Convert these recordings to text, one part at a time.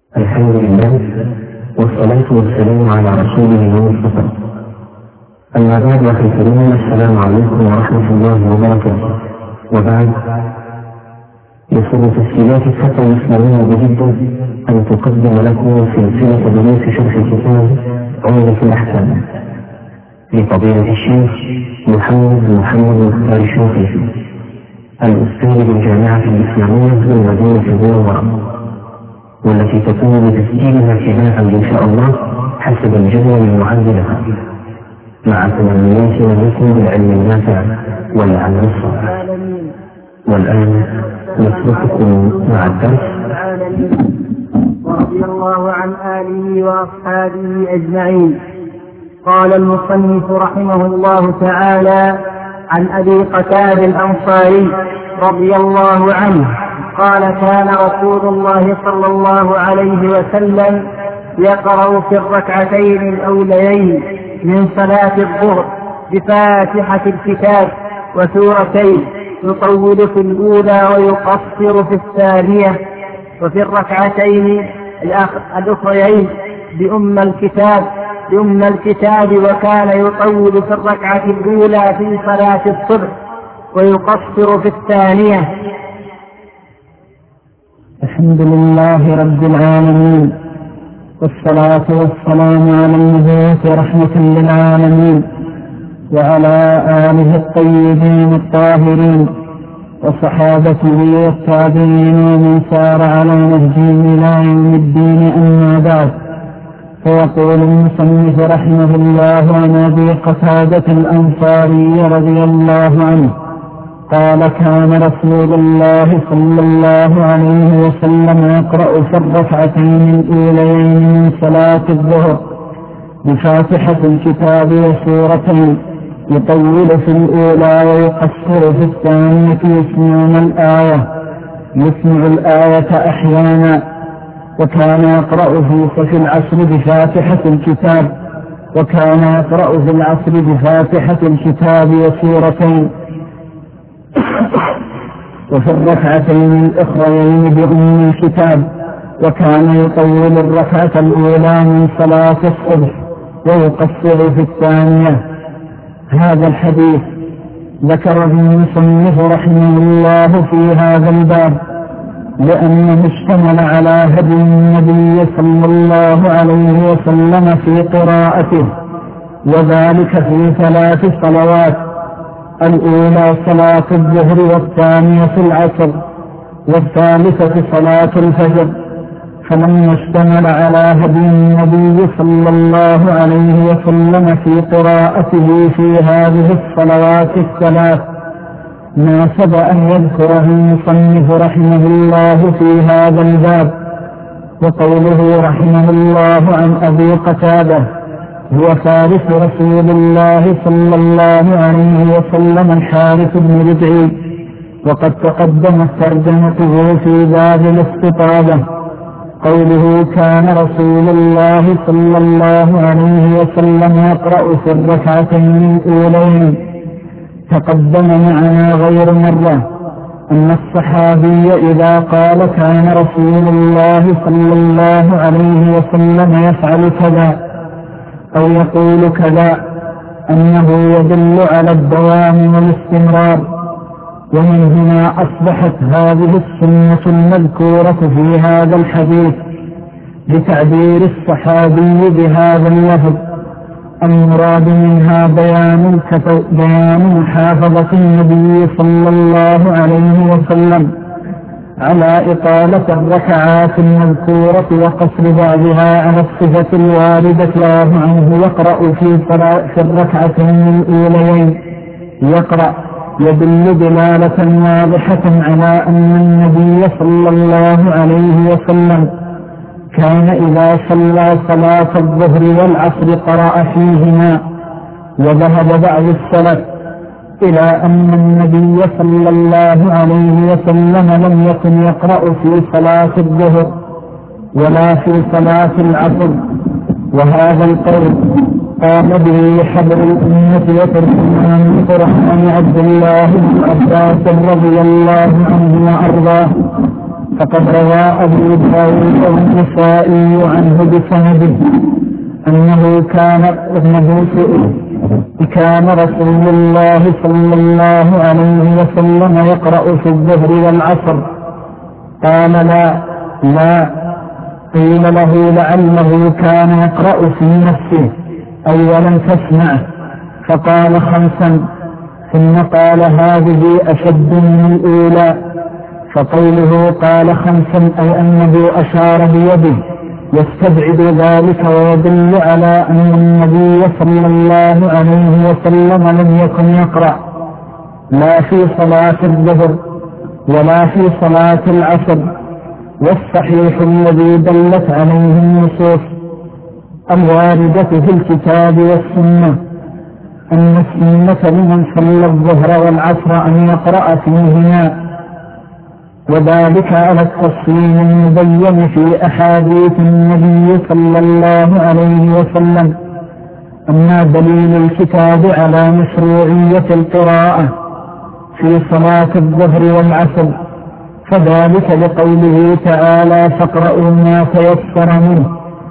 الحمد لله والصلاة والسلام على رسوله المصطفى. أما بعد أخي الكريم، السلام عليكم ورحمة الله وبركاته. وبعد، يسر تسجيلات الفتى الإسلامية بجدة أن تقدم لكم سلسلة دروس شرح كتاب عمدة الأحكام لفضيلة الشيخ محمد مختار الشوقي، الأستاذ بالجامعة الإسلامية بالمدينة المنورة، والتي تكون بتسجيلها ابتداء إن شاء الله حسب الجدول المعد لها، مع تمنياتنا لكم بالعلم النافع والعمل الصالح. والآن نترككم مع الدرس. ورضي الله عن آله وأصحابه أجمعين. قال المصنف رحمه الله تعالى: عن أبي قتادة الأنصاري رضي الله عنه قال: كان رسول الله صلى الله عليه وسلم يقرأ في الركعتين الأوليين من صلاة الظهر بفاتحة الكتاب وسورتين، يطول في الأولى ويقصر في الثانية، وفي الركعتين الأخريين بأم الكتاب، وكان يطول في الركعة الأولى في صلاة الصبح ويقصر في الثانية. الحمد لله رب العالمين، والصلاة والسلام على المبعوث رحمة للعالمين، وعلى آله الطيبين الطاهرين، وصحابته والتابعين ومن سار على نهجهم إلى يوم الدين. أما بعد، فيقول المصنف رحمه الله عن أبي قتادة الأنصاري رضي الله عنه قال: كان رسول الله صلى الله عليه وسلم يقرأ في الركعتين الأوليين من صلاة الظهر بفاتحة الكتاب وسورتين، يطول في الأولى ويقصر في الثانية، يسمع الآية أحيانا. وكان يقرأ في صف العصر بفاتحة الكتاب، وسورتين، وفي الركعتين الأخريين بأم الكتاب، وكان يطول الركعة الأولى من صلاة الصبح ويقصر في الثانية. هذا الحديث ذكر المصنف رحمه الله في هذا الباب لأنه اشتمل على هدي النبي صلى الله عليه وسلم في قراءته، وذلك في 3 صلوات: الأولى صلاة الظهر، والثانية العصر، والثالثة صلاة الفجر. فلما اشتمل على هدي النبي صلى الله عليه وسلم في قراءته في هذه الصلوات الثلاث، ناسب أن يذكره المصنف رحمه الله في هذا الباب. وقوله رحمه الله عن أبي قتادة هو فارس رسول الله صلى الله عليه وسلم الحارث بن ربعي، وقد تقدمت ترجمته في باب الاستطابة. قوله كان رسول الله صلى الله عليه وسلم يقرأ في الركعتين الأولين، تقدم معنا غير مرة أن الصحابي إذا قال كان رسول الله صلى الله عليه وسلم يفعل كذا أو يقول كذا أنه يدل على الدوام والاستمرار. ومن هنا أصبحت هذه السنة المذكورة في هذا الحديث بتعبير الصحابي بهذا اللفظ، المراد منها بيان محافظة النبي صلى الله عليه وسلم على إطالة الركعات المذكورة وقصر بعضها على الصفة الواردة الله عنه. يقرأ في الركعتين الأوليين، يدل دلالة واضحة على أن النبي صلى الله عليه وسلم كان إذا صلى صلاة الظهر والعصر قرأ فيهما. وذهب بعض السلف إلى أن النبي صلى الله عليه وسلم لم يكن يقرأ في صلاة الظهر ولا في صلاة العصر، وهذا القول قام به حبر الأمة وترجمان القرآن عبد الله بن عباس رضي الله عنه وأرضاه، فقد روى أبو داود والنسائي عنه بسنده أنه كان رسول الله صلى الله عليه وسلم يقرأ في الظهر والعصر. قال لا. قيل له لعله كان يقرأ في نفسه أولا تسمعه، فقال 5، ثم قال هذه أشد من الأولى. فقوله قال 5 أي أنه أشار بيده يستبعد ذلك ويدل على أن النبي صلى الله عليه وسلم لم يكن يقرأ لا في صلاة الظهر ولا في صلاة العصر. والصحيح الذي دلت عليه النصوص الواردة في الكتاب والسنة أن السنة لمن صلى الظهر والعصر أن يقرأ فيهما، وذلك على التفصيل المبين في أحاديث النبي صلى الله عليه وسلم. أما دليل الكتاب على مشروعية القراءة في صلاة الظهر والعصر فذلك لقوله تعالى فاقرؤوا ما تيسر منه،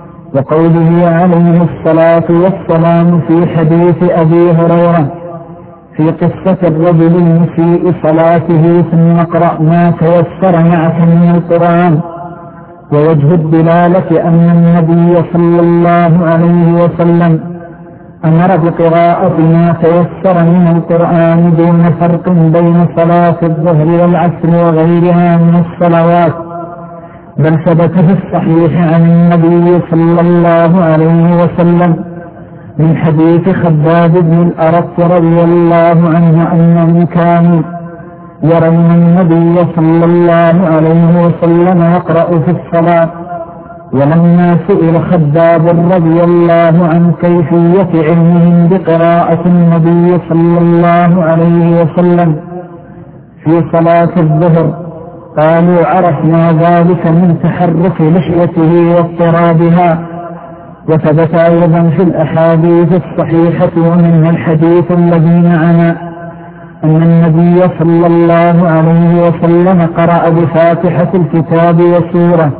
وقوله عليه الصلاة والسلام في حديث أبي هريرة في قصة الرجل المسيء صلاته ثم اقرأ ما تيسر معك من القرآن. ووجه الدلالة أن النبي صلى الله عليه وسلم أمر بقراءة ما تيسر من القرآن دون فرق بين صلاة الظهر والعصر وغيرها من الصلوات، بل ثبت في الصحيح عن النبي صلى الله عليه وسلم من حديث خباب بن الأرت رضي الله عنه أنهم كانوا يرون النبي صلى الله عليه وسلم يقرأ في الصلاة. ولما سئل خباب رضي الله عن كيفية علمهم بقراءة النبي صلى الله عليه وسلم في صلاة الظهر قالوا عرفنا ذلك من تحرك لحيته واضطرابها. وثبت أيضا في الأحاديث الصحيحة ومنها الحديث الذي معنا أن النبي صلى الله عليه وسلم قرأ بفاتحة الكتاب وسورة،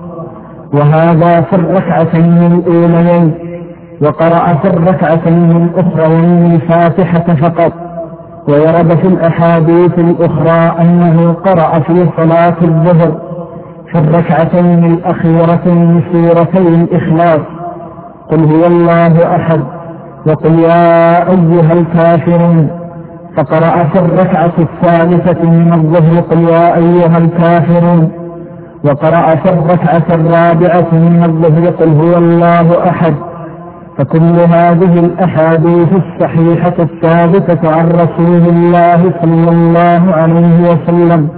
وهذا في الركعتين الأوليين، وقرأ في الركعتين الأخرين الفاتحة فقط. ويرد في الأحاديث الأخرى أنه قرأ في صلاة الظهر في الركعتين الأخيرتين سورتي الإخلاص قل هو الله أحد وقل يا أيها الكافرون، فقرأ في الركعة الثالثة من الظهر قل يا أيها الكافرون، وقرأ في الركعة الرابعة من الظهر قل هو الله أحد. فكل هذه الأحاديث الصحيحة الثابتة عن رسول الله صلى الله عليه وسلم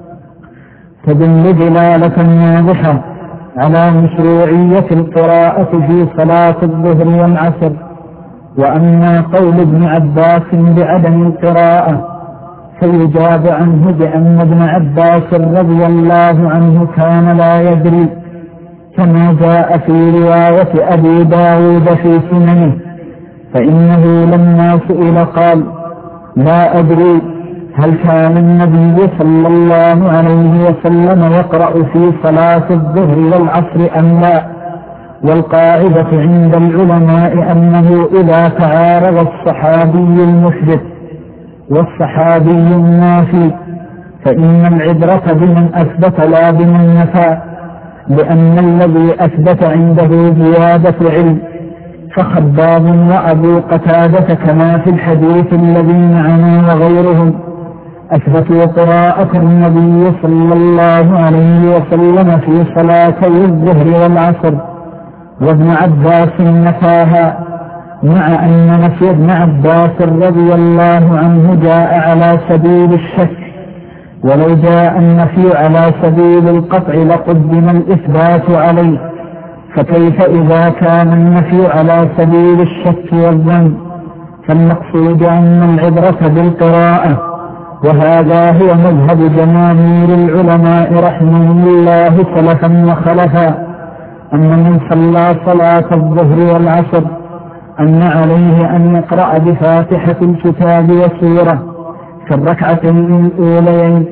تدل دلالة واضحة على مشروعية القراءة في صلاة الظهر والعصر. وأما قول ابن عباس بعدم القراءة فيجاب عنه بأن ابن عباس رضي الله عنه كان لا يدري، كما جاء في رواية أبي داود في سننه، فإنه لما سئل قال لا أدري هل كان النبي صلى الله عليه وسلم يقرأ في صلاة الظهر والعصر أم لا. والقاعدة عند العلماء أنه إذا تعارض الصحابي المحدث والصحابي النافي فإن العبرة بمن أثبت لا بمن نفى، لأن الذي أثبت عنده زيادة علم فخباب وأبو قتادة كما في الحديث الذي معنا وغيرهم أثبتوا قراءة النبي صلى الله عليه وسلم في صلاتي الظهر والعصر، وابن عباس نفاها، مع أن نفي ابن عباس رضي الله عنه جاء على سبيل الشك، ولو جاء النفي على سبيل القطع لقدم الإثبات عليه، فكيف إذا كان النفي على سبيل الشك والظن؟ فالمقصود أن العبرة بالقراءة، وهذا هو مذهب جماهير العلماء رحمهم الله سلفا وخلفا، أن من صلى صلاة الظهر والعصر أن عليه أن يقرأ بفاتحة الكتاب وسورة في الركعتين الأوليين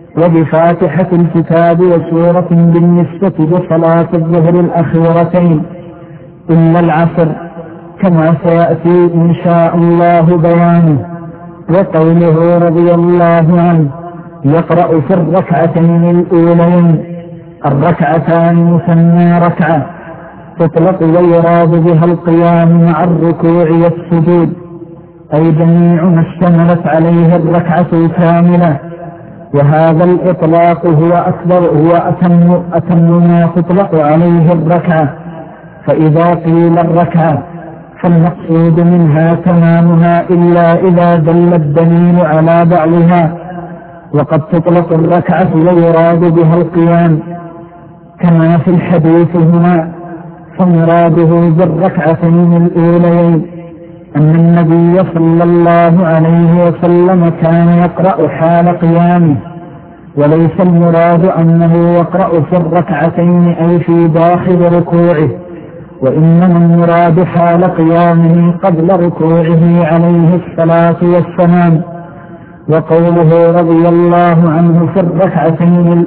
وبفاتحة الكتاب وسورة بالنسبة لصلاة الظهر الأخيرتين إلا العصر، كما سيأتي إن شاء الله بيانه. وقوله رضي الله عنه يقرأ في الركعتين الأولين. الركعتان مثنى ركعة تطلق ويراد بها القيام مع الركوع والسجود، أي جميع ما اشتملت عليه الركعة الكاملة. وهذا الإطلاق هو أتم ما تطلق عليه الركعة. فإذا قيل الركعة فالمقصود منها تمامها إلا إذا دل الدليل على بعضها. وقد تطلق الركعة ويراد بها القيام كما في الحديث هنا. فمراده بالركعتين الأوليين أن النبي صلى الله عليه وسلم كان يقرأ حال قيامه، وليس المراد أنه يقرأ في الركعتين أي في داخل ركوعه، وإنما المراد حال قيامه قبل ركوعه عليه الصلاة والسلام. وقوله رضي الله عنه في الركعتين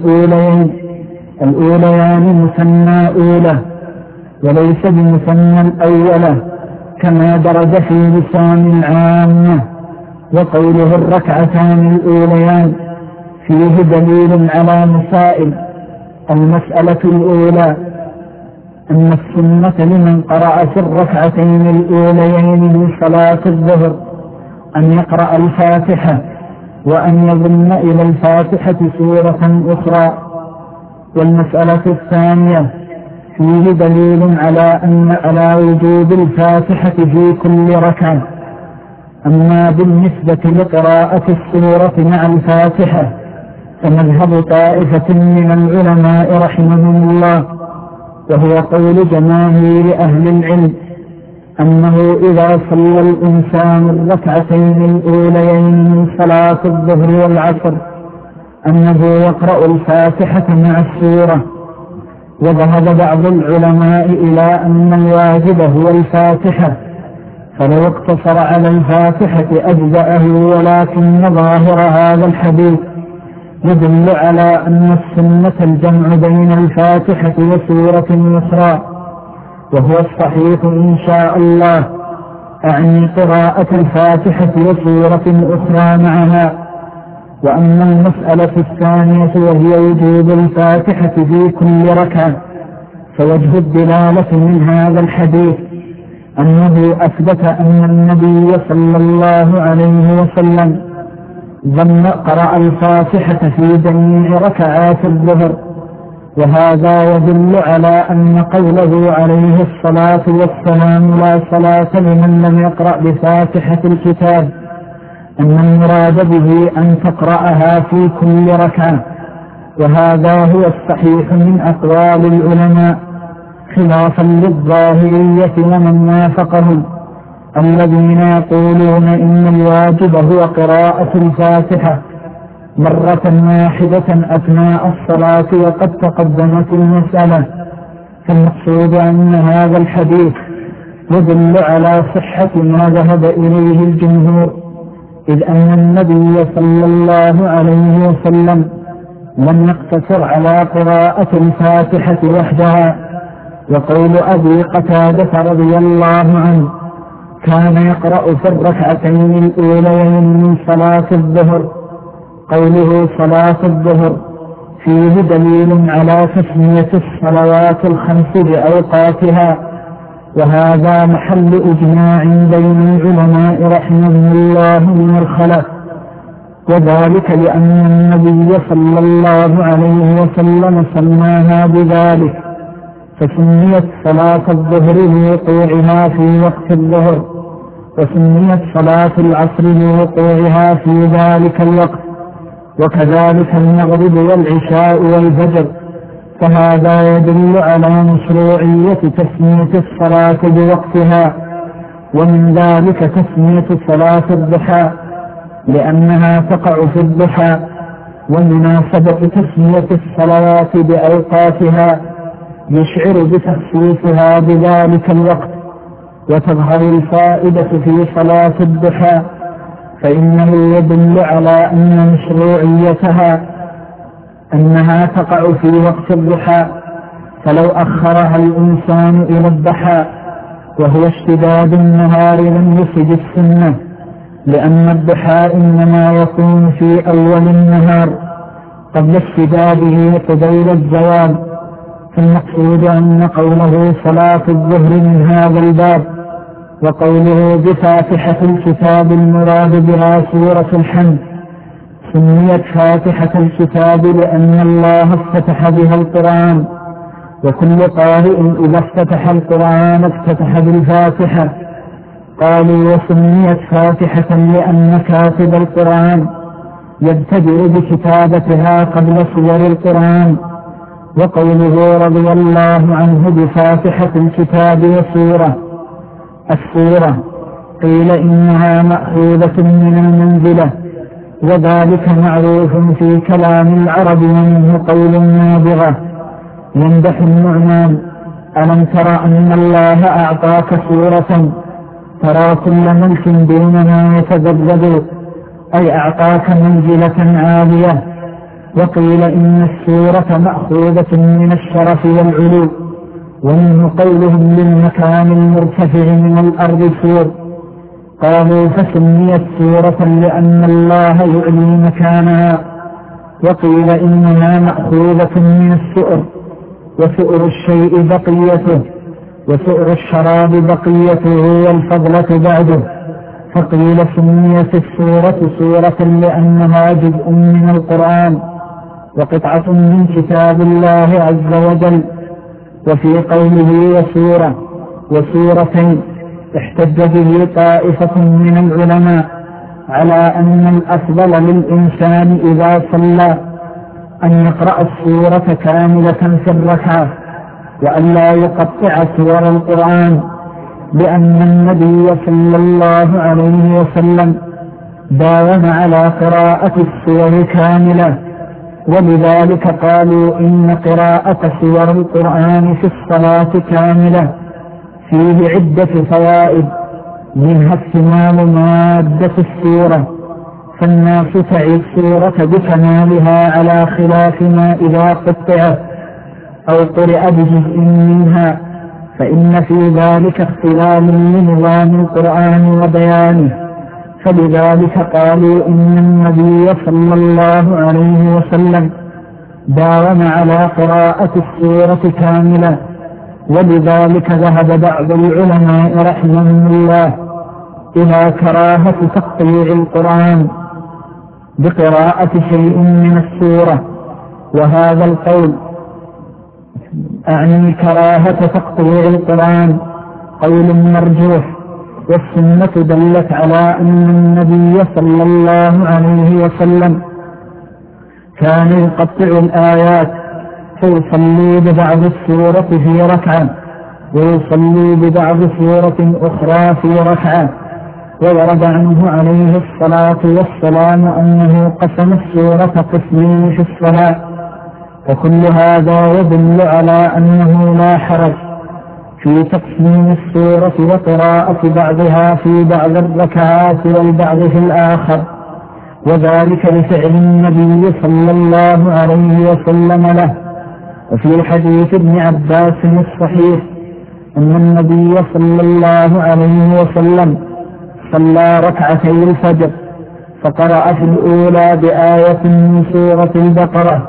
الأوليان مثنى أولى وليس بمثنى الأولى كما درج في لسان العامة. وقوله الركعتان الأوليان فيه دليل على مسائل. المسألة الأولى أن السنة لمن قرأ في الركعتين الأوليين من صلاة الظهر أن يقرأ الفاتحة وأن يضم إلى الفاتحة سورة أخرى. والمسألة الثانية فيه دليل على وجوب الفاتحة في كل ركعة. أما بالنسبة لقراءة السورة مع الفاتحة فمذهب طائفة من العلماء رحمهم الله، وهو قول جماهير أهل العلم، أنه إذا صلى الإنسان الركعتين الأوليين من صلاة الظهر والعصر أنه يقرأ الفاتحة مع السورة. وذهب بعض العلماء إلى أن الواجب هو الفاتحة، فلو اقتصر على الفاتحة أجزأه، ولكن ظاهر هذا الحديث يدل على أن السنة الجمع بين الفاتحة وسورة أخرى، وهو الصحيح إن شاء الله، أعني قراءة الفاتحة وسورة أخرى معها. وأما المسألة الثانية وهي وجوب الفاتحة في كل ركعة فوجه الدلالة من هذا الحديث أنه أثبت أن النبي صلى الله عليه وسلم قرأ الفاتحة في جميع ركعات الظهر، وهذا يدل على أن قوله عليه الصلاة والسلام لا صلاة لمن لم يقرأ بفاتحة الكتاب أن المراد به أن تقرأها في كل ركعة. وهذا هو الصحيح من أقوال العلماء، خلافا للظاهرية ومن وافقهم الذين يقولون إن الواجب هو قراءة الفاتحة مرة واحدة أثناء الصلاة. وقد تقدمت المسألة، فالمقصود أن هذا الحديث يدل على صحة ما ذهب إليه الجمهور، إذ أن النبي صلى الله عليه وسلم لم يقتصر على قراءة الفاتحة وحدها. وقول أبي قتادة رضي الله عنه كان يقرأ في الركعتين الأوليين من صلاة الظهر. قوله صلاة الظهر فيه دليل على تسمية الصلوات الخمس بأوقاتها، وهذا محل إجماع بين العلماء رحمهم الله من الخلف، وذلك لأن النبي صلى الله عليه وسلم سماها بذلك، فسميت صلاة الظهر لوقوعها في وقت الظهر، وسميت صلاة العصر لوقوعها في ذلك الوقت، وكذلك المغرب والعشاء والفجر. فهذا يدل على مشروعية تسمية الصلاة بوقتها. ومن ذلك تسمية صلاة الضحى لأنها تقع في الضحى، ومناسبة تسمية الصلوات بأوقاتها يشعر بتخصيصها بذلك الوقت. وتظهر الفائدة في صلاة الضحى، فإنه يدل على أن مشروعيتها أنها تقع في وقت الضحى، فلو أخرها الإنسان إلى الضحى وهو اشتداد النهار لم يفد السنة، لأن الضحى إنما يكون في أول النهار قبل اشتداده قبيل الزوال. فالمقصود أن قوله صلاة الظهر من هذا الباب وقوله بفاتحة الكتاب المراد بها سورة الحمد سميت فاتحة الكتاب لأن الله افتتح بها القرآن، وكل قارئ إذا افتتح القرآن افتتح بالفاتحة. قالوا وسميت فاتحة لأن كاتب القرآن يبتدئ بكتابتها قبل سور القرآن. وقوله رضي الله عنه بفاتحة الكتاب وسورة، السورة قيل إنها مأخوذة من المنزلة، وذلك معروف في كلام العرب، ومنه قول النابغة يمدح النعمان: ألم تر أن الله أعطاك سورة ترى كل ملك دونها يتذبذب، أي أعطاك منزلة عالية. وقيل إن السورة مأخوذة من الشرف والعلو، ومنه قولهم للمكان المرتفع من الأرض سور. قالوا فسميت سورة لأن الله يعلي مكانها. وقيل إنها مأخوذة من السؤر، وسؤر الشيء بقيته، وسؤر الشراب بقيته والفضلة بعده. فقيل سميت السورة سورة لأنها جزء من القرآن وقطعة من كتاب الله عز وجل. وفي قوله وسورة وسورتين احتج به طائفة من العلماء على أن الأفضل للإنسان إذا صلى أن يقرأ السورة كاملة في الركعة وأن لا يقطع سور القرآن، لأن النبي صلى الله عليه وسلم داوم على قراءة السور كاملة، ولذلك قالوا إن قراءة سور القرآن في الصلاة كاملة فيه عدة فوائد، منها اكتمال مادة السورة، فالناس تعي السورة بكمالها على خلاف ما إذا قطعت أو قرأ بجزء منها، فإن في ذلك اختلال لنظام القرآن وبيانه. فلذلك قالوا إن النبي صلى الله عليه وسلم داوم على قراءة السورة كاملة، ولذلك ذهب بعض العلماء رحمهم الله إلى كراهة تقطيع القرآن بقراءة شيء من السورة، وهذا القول أعني كراهة تقطيع القرآن قول مرجوح، والسنة دلت على أن النبي صلى الله عليه وسلم كان يقطع الآيات فيصلي ببعض السورة في ركعة ويصلي ببعض سورة أخرى في ركعة. وورد عنه عليه الصلاة والسلام أنه قسم السورة قسمين في الصلاة، وكل هذا يدل على أنه لا حرج في تقسيم السورة وقراءة بعضها في بعض الركعات والبعض في الآخر، وذلك لفعل النبي صلى الله عليه وسلم له. وفي حديث ابن عباس الصحيح أن النبي صلى الله عليه وسلم صلى ركعتي الفجر فقرأ في الأولى بآية من سورة البقرة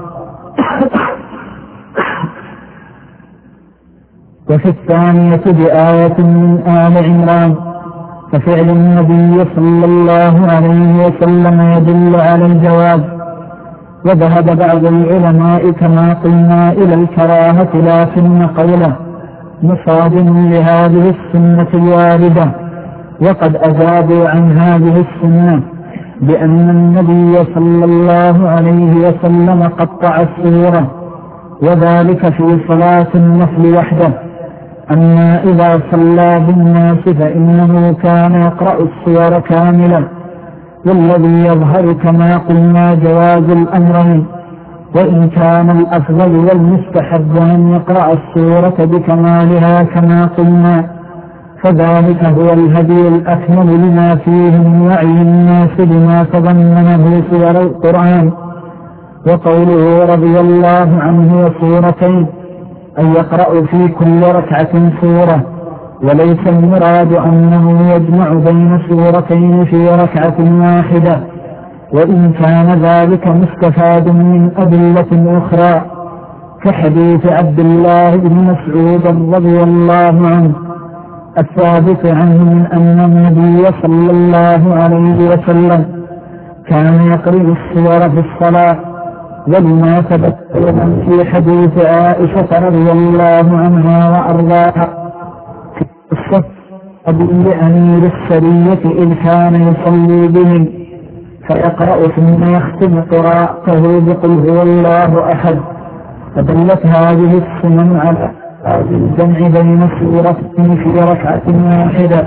وفي الثانية بآية من آل عمران، ففعل النبي صلى الله عليه وسلم يدل على الجواز. وذهب بعض العلماء كما قلنا إلى الكراهة، لكن قوله مصادم لهذه السنة الواردة، وقد أجابوا عن هذه السنة بأن النبي صلى الله عليه وسلم قطع السورة، وذلك في صلاة النفل وحده. أما إذا صلى بالناس فإنه كان يقرأ السور كاملة، والذي يظهر كما قلنا جواز الأمرين، وإن كان الأفضل والمستحب أن يقرأ السورة بكمالها كما قلنا، فذلك هو الهدي الأكمل لما فيه من وعي الناس بما تضمنه سور القرآن. وقوله رضي الله عنه وسورتين أن يقرأ في كل ركعة سورة، وليس المراد أنه يجمع بين سورتين في ركعة واحدة، وإن كان ذلك مستفاد من أدلة أخرى كحديث عبد الله بن مسعود رضي الله عنه الثابت عنه من أن النبي صلى الله عليه وسلم كان يقرأ السور في الصلاة، ولما ثبت في حديث عائشة رضي الله عنها وأرضاها في الصف لأمير السرية إذ كان يصلي بهم فيقرأ ثم يختم قراءته بقل هو الله أحد، فدلت هذه السنن على الجمع بين سورتين في ركعة واحدة.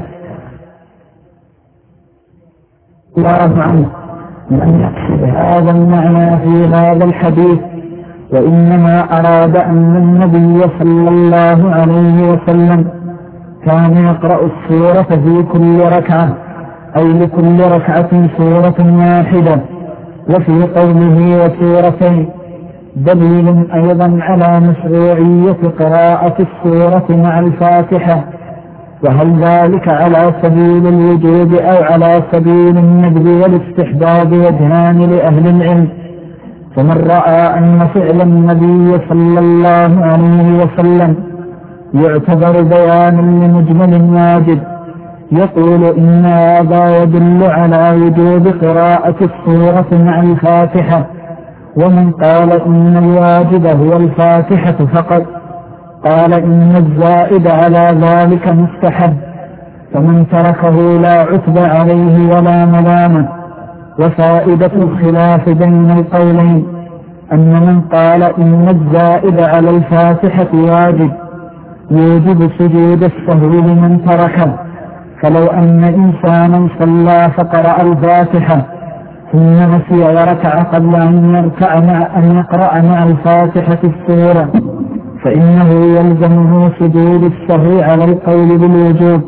الله عنه لم يقصد هذا المعنى في هذا الحديث، وإنما أراد أن النبي صلى الله عليه وسلم كان يقرأ السورة في كل ركعة، أي لكل ركعة سورة واحدة. وفي قوله وسورتين دليل أيضا على مشروعية قراءة السورة مع الفاتحة، وهل ذلك على سبيل الوجوب أو على سبيل الندب والاستحباب وجهان لأهل العلم. فمن رأى أن فعل النبي صلى الله عليه وسلم يعتبر بيانا لمجمل واجب يقول إن هذا يدل على وجوب قراءة السورة مع الفاتحة، ومن قال إن الواجب هو الفاتحة فقط قال إن الزائد على ذلك مستحب، فمن تركه لا عتب عليه ولا ملامة. وفائدة الخلاف بين القولين أن من قال إن الزائد على الفاتحة واجب يوجب سجود السهو لمن تركه، فلو أن إنسانا صلى فقرأ الفاتحة ثم نسي وركع قبل أن يقرأ مع الفاتحة السورة فإنه يلزمه سجود السهو على القول بالوجوب،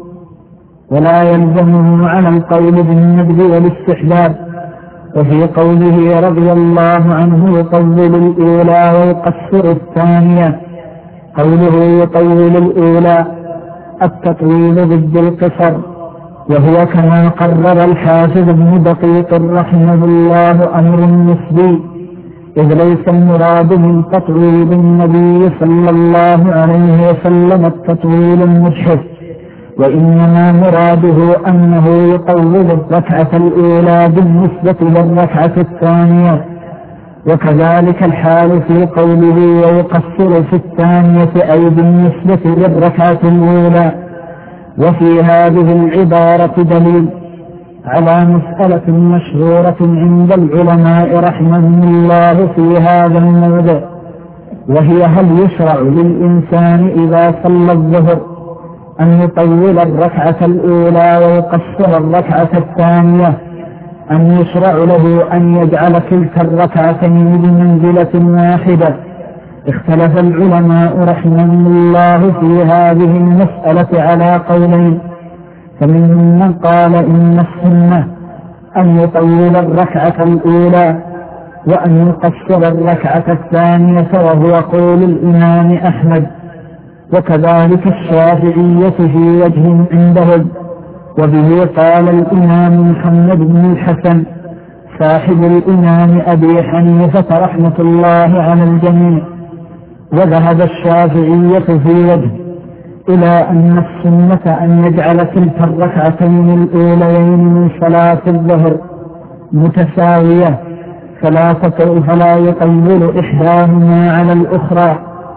ولا يلزمه على القول بالندب والاستحباب. وفي قوله رضي الله عنه يطول الأولى ويقصر الثانية، قوله يطول الأولى التطويل ضد القصر، وهو كما قرر الحافظ ابن دقيق رحمه الله أمر نسبي، إذ ليس المراد من تطويل النبي صلى الله عليه وسلم التطويل المجحف، وإنما مراده أنه يطول الركعة الأولى بالنسبة للركعة الثانية، وكذلك الحال في قوله ويقصر في الثانية أي بالنسبة للركعة الأولى. وفي هذه العبارة دليل على مسألة مشهورة عند العلماء رحمهم الله في هذا الموضع، وهي هل يشرع للإنسان إذا صلى الظهر أن يطول الركعة الأولى ويقصر الركعة الثانية، أن يشرع له أن يجعل كلتا الركعتين بمنزلة واحدة؟ اختلف العلماء رحمهم الله في هذه المسألة على قولين، فمنهم من قال إن السنة أن يطول الركعة الأولى وأن يقصر الركعة الثانية، وهو قول الإمام أحمد، وكذلك الشافعية في وجه عندهم، وبه قال الإمام محمد بن الحسن صاحب الإمام أبي حنيفة رحمة الله على الجميع. وذهب الشافعية في وجه إلى أن السنة أن يجعل تلك الركعتين الأوليين من صلاة الظهر متساوية فلا يطول إحداهما على الأخرى.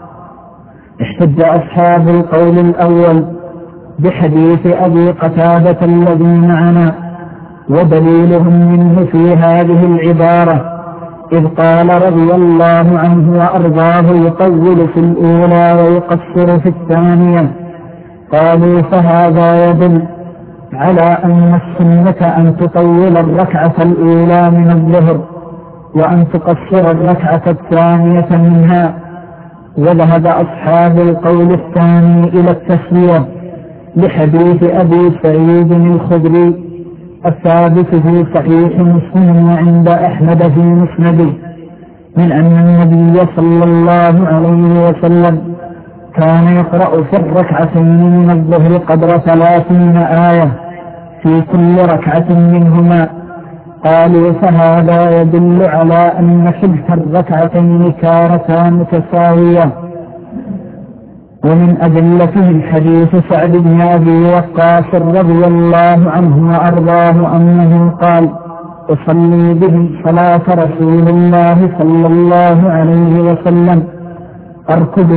احتج أصحاب القول الأول بحديث أبي قتادة الذي معنا، ودليلهم منه في هذه العبارة إذ قال رضي الله عنه وأرضاه يطول في الأولى ويقصر في الثانية، قالوا فهذا يدل على أن السنة أن تطول الركعة الأولى من الظهر وأن تقصر الركعة الثانية منها. وذهب أصحاب القول الثاني إلى التسوية لحديث أبي سعيد الخدري الثابت في صحيح مسلم وعند أحمد في مسنده من أن النبي صلى الله عليه وسلم كان يقرأ في الركعتين من الظهر قدر 30 آية في كل ركعة منهما. قالوا فهذا يدل على أن كلتا الركعتين كانتا متساوية. ومن أدلته الحديث سعد بن أبي وقاص رضي الله عنه وأرضاه أنه قال: أصلي بهم صلاة رسول الله صلى الله عليه وسلم أركض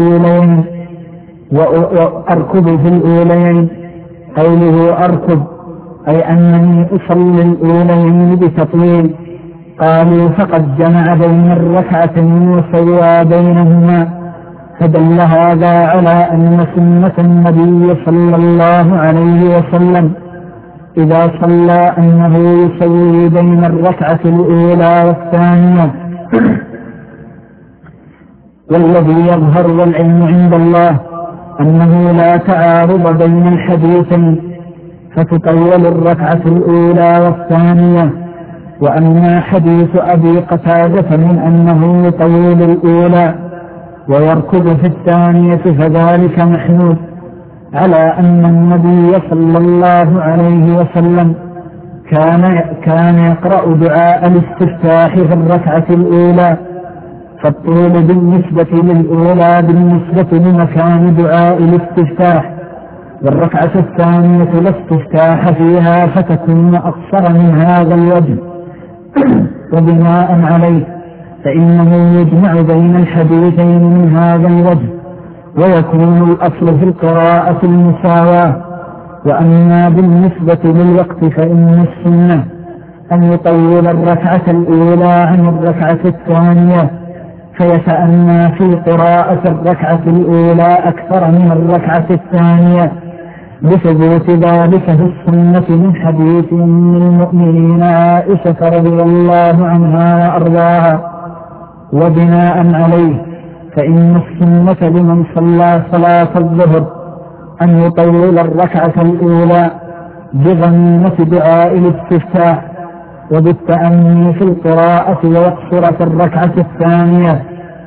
في الأولين قوله أركض أي أنني أصلي الأولين بتطويل. قالوا فقد جمع بين الركعتين وسوى بينهما، فدل هذا على أن سنة النبي صلى الله عليه وسلم إذا صلى أنه يسوي بين الركعة الأولى والثانية. والذي يظهر والعلم عند الله أنه لا تعارض بين الحديثين، فتطول الركعة الأولى والثانية. وأما حديث أبي قتادة من أنه يطول الأولى ويركض في الثانية فذلك محمود على أن النبي صلى الله عليه وسلم كان يقرأ دعاء الاستفتاح في الركعة الأولى، فالطول بالنسبة للأولى بالنسبة لمكان دعاء الاستفتاح، والركعة الثانية لا استفتاح فيها فتكون أقصر من هذا الوجه. وبناء عليه فإنه يجمع بين الحديثين من هذا الوجه، ويكون الأصل في القراءة المساواة. وأما بالنسبة للوقت فإن السنة أن يطول الركعة الأولى عن الركعة الثانية، فيتأنى في قراءة الركعة الأولى أكثر من الركعة الثانية، بثبوت ذلك في السنة من حديث من المؤمنين عائشة رضي الله عنها وأرضاها. وبناء عليه فإن السنة لمن صلى صلاة الظهر أن يطول الركعة الأولى بضميمة دعاء الاستفتاح وبالتأني في القراءة ويقصر في الركعة الثانية.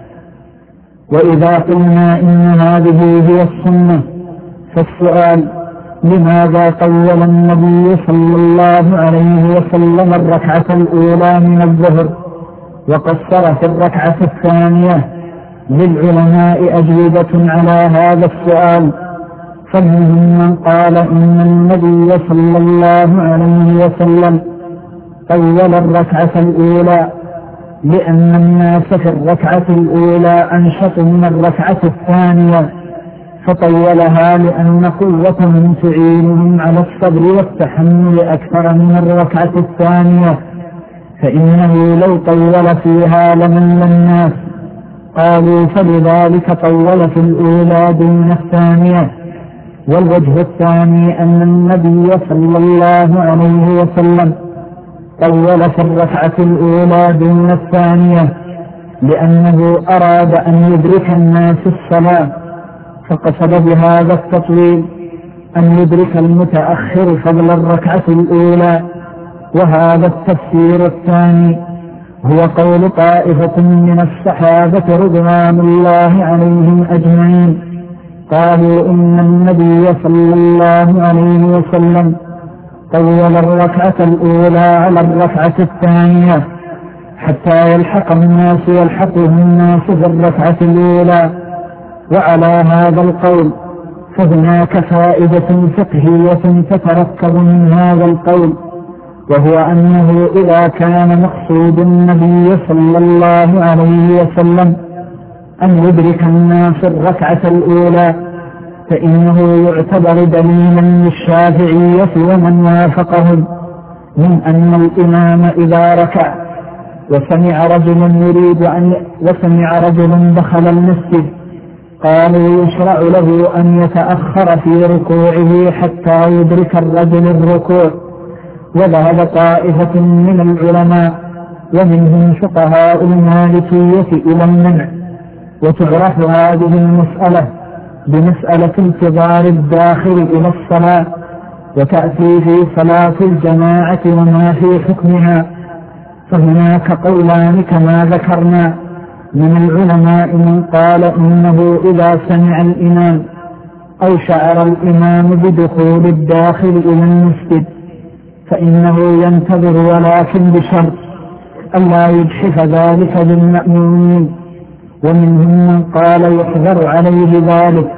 وإذا قلنا إن هذه هي السنة فالسؤال: لماذا طول النبي صلى الله عليه وسلم الركعة الأولى من الظهر وقصر في الركعة الثانية؟ للعلماء أجوبة على هذا السؤال، فمنهم من قال إن النبي صلى الله عليه وسلم طول الركعة الأولى لأن الناس في الركعة الأولى أنشط من الركعة الثانية، فطولها لأن قوتهم تعينهم على الصبر والتحمل أكثر من الركعة الثانية، فإنه لو طول فيها لمل الناس. قالوا فلذلك طول في الأولى دون الثانية. والوجه الثاني أن النبي صلى الله عليه وسلم طول في الركعة الأولى دون الثانية لأنه أراد أن يدرك الناس الصلاة، فقصد بهذا التطويل أن يدرك المتأخر فضل الركعة الأولى. وهذا التفسير الثاني هو قول طائفة من الصحابة رضوان الله عليهم أجمعين، قالوا إن النبي صلى الله عليه وسلم طول الركعة الأولى على الركعة الثانية حتى يلحق الناس يلحقه الناس في الركعة الأولى. وعلى هذا القول فهناك فائدة فقهية تتركب من هذا القول، وهو أنه إذا كان مقصود النبي صلى الله عليه وسلم أن يدرك الناس الركعة الأولى فإنه يعتبر دليلا للشافعية ومن وافقهم من أن الإمام إذا ركع وسمع رجل دخل المسجد قالوا يشرع له أن يتأخر في ركوعه حتى يدرك الرجل الركوع. وذهب طائفة من العلماء ومنهم فقهاء المالكية إلى المنع. وتعرف هذه المسألة بمسألة انتظار الداخل إلى الصلاة، وتأتي في صلاة الجماعة وما في حكمها. فهناك قولان كما ذكرنا من العلماء من قال إنه إذا سمع الإمام أو شعر الإمام بدخول الداخل إلى المسجد فإنه ينتظر، ولكن بشرط ألا يجحف ذلك للمأمومين، ومنهم من قال يحذر عليه ذلك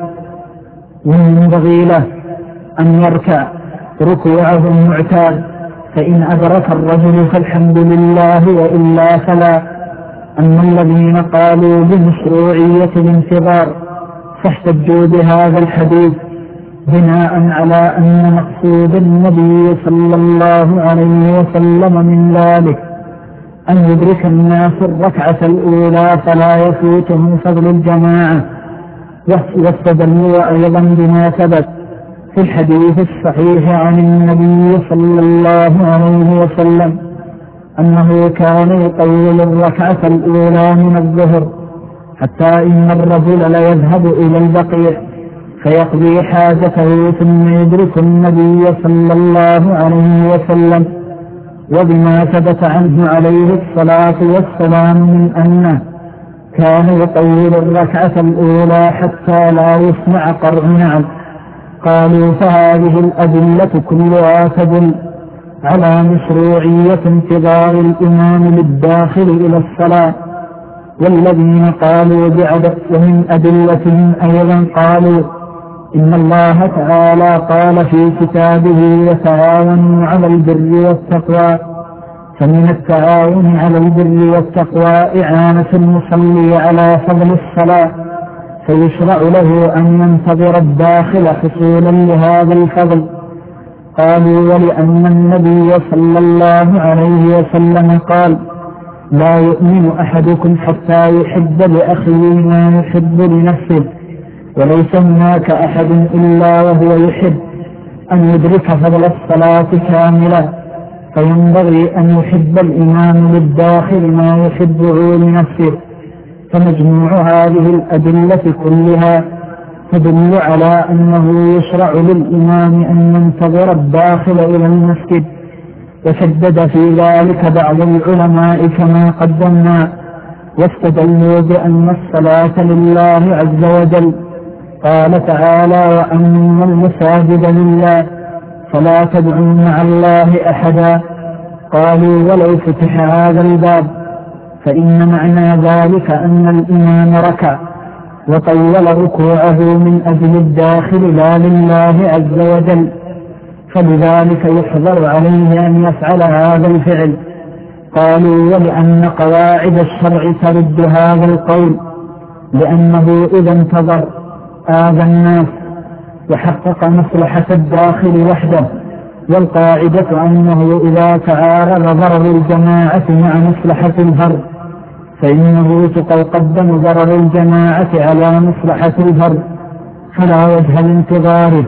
وينبغي له أن يركع ركوعه المعتاد، فإن أدرك الرجل فالحمد لله وإلا فلا. أما الذين قالوا بمشروعية الانتظار فاحتجوا بهذا الحديث بناء على أن مقصود النبي صلى الله عليه وسلم من ذلك أن يدرك الناس الركعة الأولى فلا يفوتهم فضل الجماعة. واستدلوا أيضا بما ثبت في الحديث الصحيح عن النبي صلى الله عليه وسلم أنه كان يطول الركعة الأولى من الظهر، حتى إن الرجل ليذهب إلى البقيع فيقضي حاجته ثم يدرك النبي صلى الله عليه وسلم. وبما ثبت عنه عليه الصلاة والسلام من أنه كان يطول الركعة الأولى حتى لا يسمع قرع نعل. قالوا فهذه الأدلة كلها تدل على مشروعية انتظار الإمام للداخل إلى الصلاة. والذين قالوا بعدد ومن أدلتهم أيضا قالوا إن الله تعالى قال في كتابه وتعاونوا على البر والتقوى، فمن التعاون على البر والتقوى إعانة المصلي على فضل الصلاة، فيشرع له أن ينتظر الداخل حصولا لهذا الفضل. قالوا ولأن النبي صلى الله عليه وسلم قال لا يؤمن أحدكم حتى يحب لأخيه ما يحب لنفسه، وليس هناك أحد إلا وهو يحب أن يدرك فضل الصلاة كاملة، فينبغي أن يحب الإمام للداخل ما يحبه لنفسه. فمجموع هذه الأدلة كلها تدل على أنه يشرع للإمام أن ينتظر الداخل إلى المسجد. وشدد في ذلك بعض العلماء كما قدمنا، واستدلوا بأن الصلاة لله عز وجل، قال تعالى وأن المساجد لله فلا تدعوا مع الله أحدا. قالوا ولو فتح هذا الباب فإن معنى ذلك أن الإمام ركع وطول ركوعه من أجل الداخل لا لله عز وجل، فلذلك يحذر عليه أن يفعل هذا الفعل. قالوا ولأن قواعد الشرع ترد هذا القول، لأنه إذا انتظر آذى الناس وحقق مصلحة الداخل وحده، والقاعدة أنه إذا تعارض ضرر الجماعة مع مصلحة الفرد فإنه تقدم ضرر الجماعة على مصلحة الفرد، فلا وجه لانتظاره.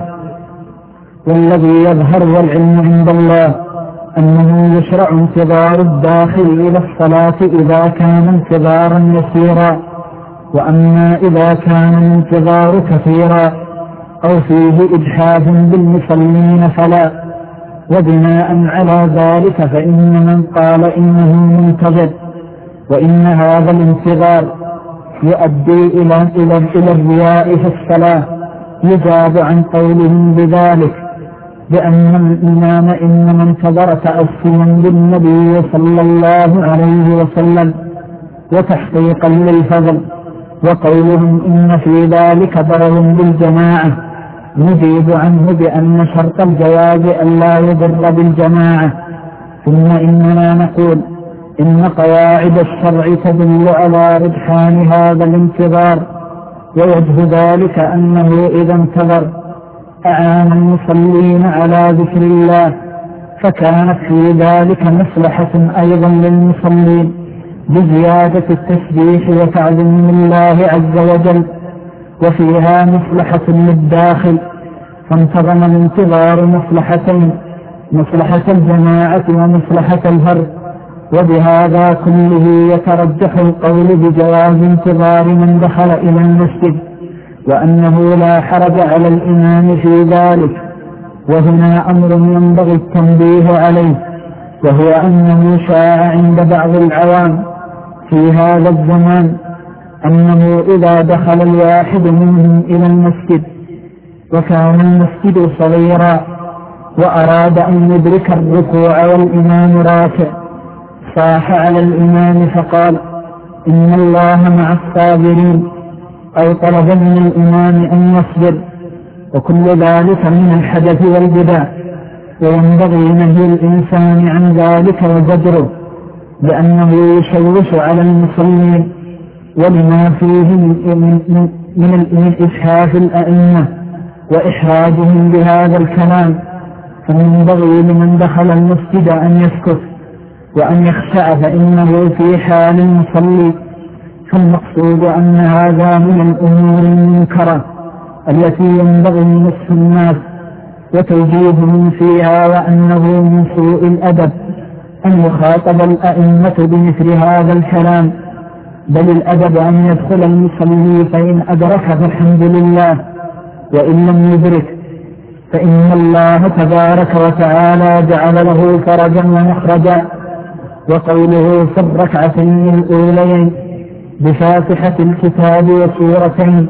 والذي يظهر والعلم عند الله أنه يشرع انتظار الداخل إلى الصلاة إذا كان انتظارا يسيرا، وأما إذا كان الانتظار كثيرا أو فيه إجحاف بالمصلين فلا. وبناء على ذلك فإن من قال إنه منتظر وإن هذا الانتظار يؤدي إلى الرياء في الصلاة يجاب عن قولهم بذلك بأن الإمام إنما انتظر تأسيا بالنبي صلى الله عليه وسلم وتحقيقا للفضل، وقولهم إن في ذلك ضرر بالجماعة نجيب عنه بأن شرط الجواز ألا يضر بالجماعة. ثم إننا نقول إن قواعد الشرع تدل على رجحان هذا الانتظار، ووجه ذلك أنه إذا انتظر أعان المصلين على ذكر الله، فكانت في ذلك مصلحة أيضا للمصلين بزيادة التسبيح وتعظيم الله عز وجل، وفيها مصلحة للداخل، فانتظم الانتظار مصلحتين، مصلحة الجماعة ومصلحة الفرد. وبهذا كله يترجح القول بجواز انتظار من دخل إلى المسجد، وأنه لا حرج على الإمام في ذلك. وهنا أمر ينبغي التنبيه عليه، وهو أنه شاع عند بعض العوام في هذا الزمان أنه إذا دخل الواحد منهم إلى المسجد وكان المسجد صغيرا وأراد أن يدرك الركوع والإمام راكع صاح على الإمام فقال: إن الله مع الصابرين، أو طلب من الإمام أن يصبر، وكل ذلك من الحدث والبدع، وينبغي نهي الإنسان عن ذلك وزجره، لأنه يشوش على المصلين ولما فيه من إسحاف الأئمة وإحراجهم بهذا الكلام. فينبغي لمن دخل المسجد أن يسكت وأن يخشع، فإنه في حال المصلي. فالمقصود أن هذا من الأمور المنكرة التي ينبغي نصح الناس وتوجيههم فيها، وأنه من سوء الأدب أن يخاطب الأئمة بمثل هذا الكلام، بل الأدب أن يدخل المصلي فإن أدرك فالحمد لله، وإن لم يدرك فإن الله تبارك وتعالى جعل له فرجا ومخرجا. وقوله في الركعتين الأوليين بفاتحة الكتاب وسورتين،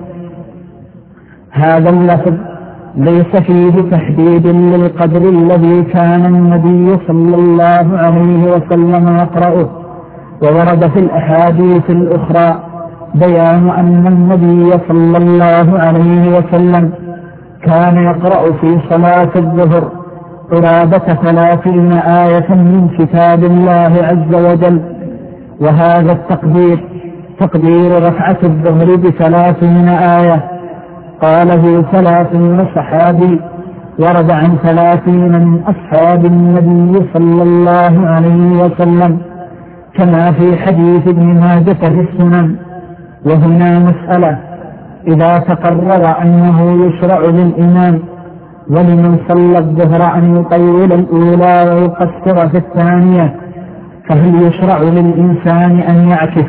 هذا اللفظ ليس فيه تحديد للقدر الذي كان النبي صلى الله عليه وسلم يقرأه، وورد في الأحاديث الأخرى بيان أن النبي صلى الله عليه وسلم كان يقرأ في صلاة الظهر قرابة 30 آية من كتاب الله عز وجل، وهذا التقدير تقدير ركعة الظهر ب30 آية قاله 30 صحابي، ورد عن 30 من أصحاب النبي صلى الله عليه وسلم، كما في حديث ابن ماجه في السنن. وهنا مسألة: إذا تقرر أنه يشرع للإمام ولمن صلى الظهر أن يطول الأولى ويقصر في الثانية، فهل يشرع للإنسان أن يعكس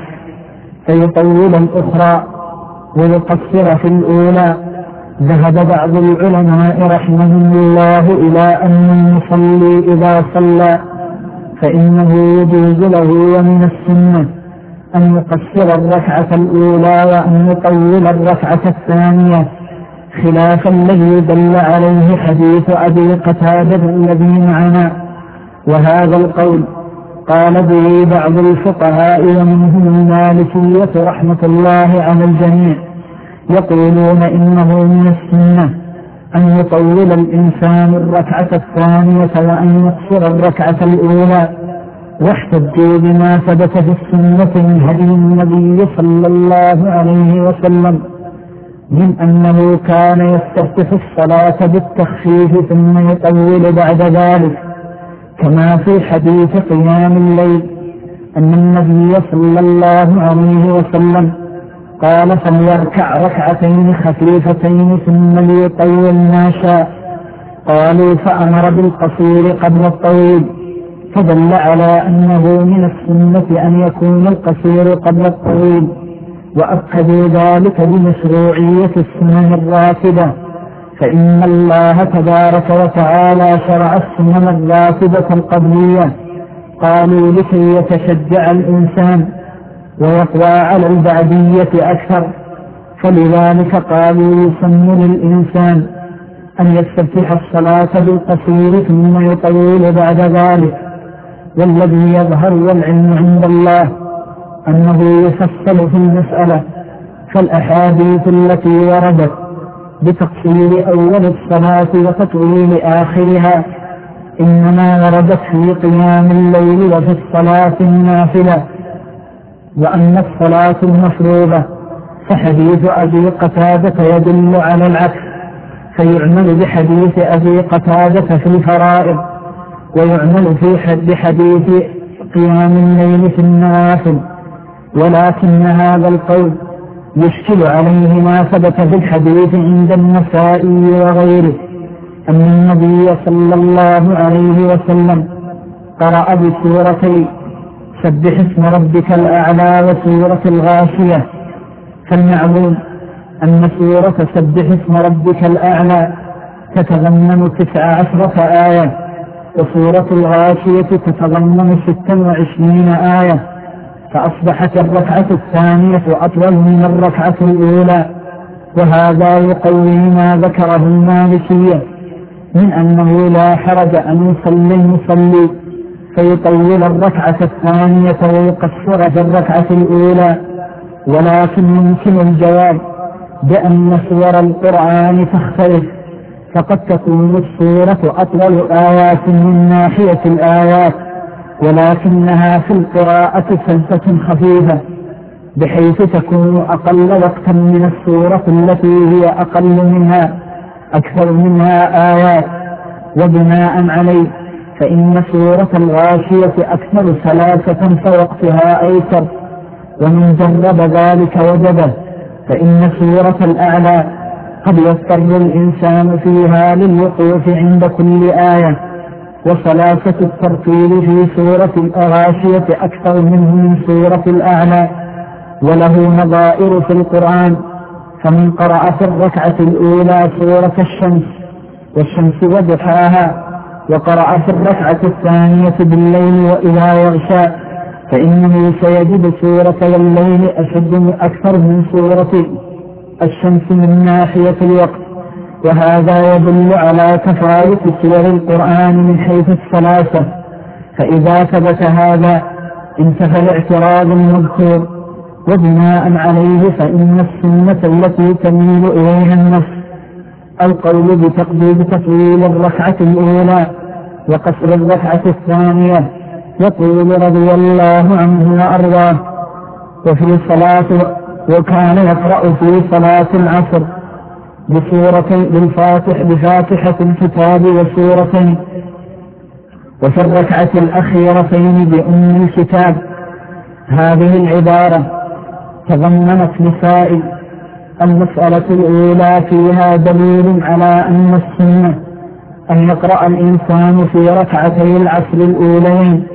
فيطول الأخرى ويقصر في الأولى؟ ذهب بعض العلماء رحمهم الله إلى أن المصلي إذا صلى فإنه يجوز له ومن السنة أن يقصر الركعة الأولى وأن يطول الركعة الثانية، خلاف الذي دل عليه حديث أبي قتادة الذي معنا. وهذا القول قال به بعض الفقهاء ومنهم المالكية رحمة الله على الجميع، يقولون إنه من السنة أن يطول الإنسان الركعة الثانية وأن يقصر الركعة الأولى، واحتجوا بما ثبت في السنة من هدي النبي صلى الله عليه وسلم من أنه كان يستفتح الصلاة بالتخفيف ثم يطول بعد ذلك، كما في حديث قيام الليل أن النبي صلى الله عليه وسلم قال: فليركع ركعتين خفيفتين ثم ليطول ما شاء. قالوا: فأمر بالقصير قبل الطويل، فدل على أنه من السنة أن يكون القصير قبل الطويل، وأكدوا ذلك بمشروعية السنن الراتبة، فإن الله تبارك وتعالى شرع السنن الراتبة القبلية، قالوا لكي يتشجع الإنسان ويقوى على البعدية أكثر، فلذلك قالوا يسن للإنسان أن يستفتح الصلاة بالقصير ثم يطول بعد ذلك. والذي يظهر والعلم عند الله أنه يفصل في المسألة، فالأحاديث التي وردت بتقصير أول الصلاة وتطويل آخرها إنما وردت في قيام الليل وفي الصلاة النافلة. وأن الصلاة المفروضة فحديث أبي قتادة يدل على العكس، فيعمل بحديث أبي قتادة في الفرائض، ويعمل بحديث قيام الليل في النوافل. ولكن هذا القول يشكل عليه ما ثبت في الحديث عند النسائي وغيره أن النبي صلى الله عليه وسلم قرأ بسورتي سبح اسم ربك الأعلى وسورة الغاشية، فالمعلوم أن سورة سبح اسم ربك الأعلى تتضمن 19 آية، وسورة الغاشية تتضمن 26 آية، فأصبحت الركعة الثانية أطول من الركعة الأولى. وهذا يقوي ما ذكره المالكية من أنه لا حرج أن يصلي المصلي فيطول الركعة الثانية ويقصر في الركعة الأولى، ولكن يمكن الجواب بأن سور القرآن تختلف، فقد تكون السورة أطول آيات من ناحية الآيات، ولكنها في القراءة سلسة خفيفة بحيث تكون أقل وقتا من السورة التي هي أقل منها أكثر منها آيات. وبناء عليه فإن سورة الغاشية أكثر سلاسة فوقتها أيسر، ومن جرب ذلك وجبه، فإن سورة الأعلى قد يضطر الإنسان فيها للوقوف عند كل آية، وسلاسة الترتيل في سورة الغاشية أكثر منه من سورة الأعلى، وله نظائر في القرآن. فمن قرأ في الركعة الأولى سورة الشمس والشمس وضحاها، وقرأ في الركعة الثانية بالليل وإذا يغشى، فإنه سيجد سورة الليل أشد أكثر من سورة الشمس من ناحية الوقت. وهذا يدل على تفاوت سور القرآن من حيث السلاسة. فإذا ثبت هذا انتفى الاعتراض المذكور، وبناء عليه فإن السنة التي تميل إليها النص القول بتطويل الركعة الأولى وقصر الركعة الثانية، يقول رضي الله عنه وأرضاه: وفي صلاة وكان يقرأ في صلاة العصر بفاتحة الكتاب وسورتين، وفي الركعة الأخيرتين بأم الكتاب. هذه العبارة تضمنت مسائل. المسألة الأولى فيها دليل على أن السنة أن يقرأ الإنسان في ركعتي العصر الأولين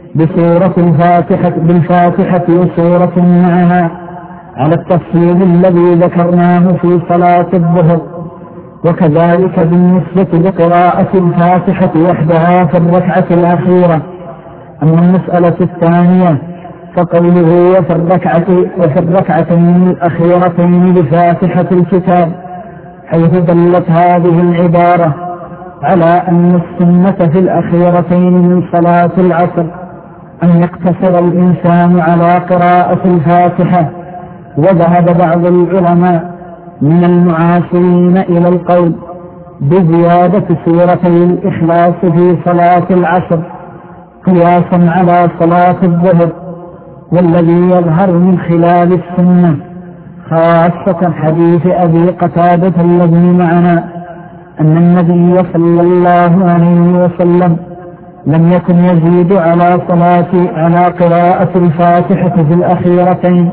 بالفاتحة وسورة معها على التفصيل الذي ذكرناه في صلاة الظهر، وكذلك بالنسبة لقراءة الفاتحة وحدها في الركعة الأخيرة. أما المسألة الثانية فقوله وفي الركعتين الأخيرتين بفاتحة الكتاب، حيث دلت هذه العبارة على أن السنة في الأخيرتين من صلاة العصر أن يقتصر الإنسان على قراءة الفاتحة. وذهب بعض العلماء من المعاصرين إلى القول بزيادة سورتي الإخلاص في صلاة العصر قياسا على صلاة الظهر، والذي يظهر من خلال السنة خاصة حديث أبي قتادة الذي معنا أن النبي صلى الله عليه وسلم لم يكن يزيد على قراءة الفاتحة في الأخيرتين.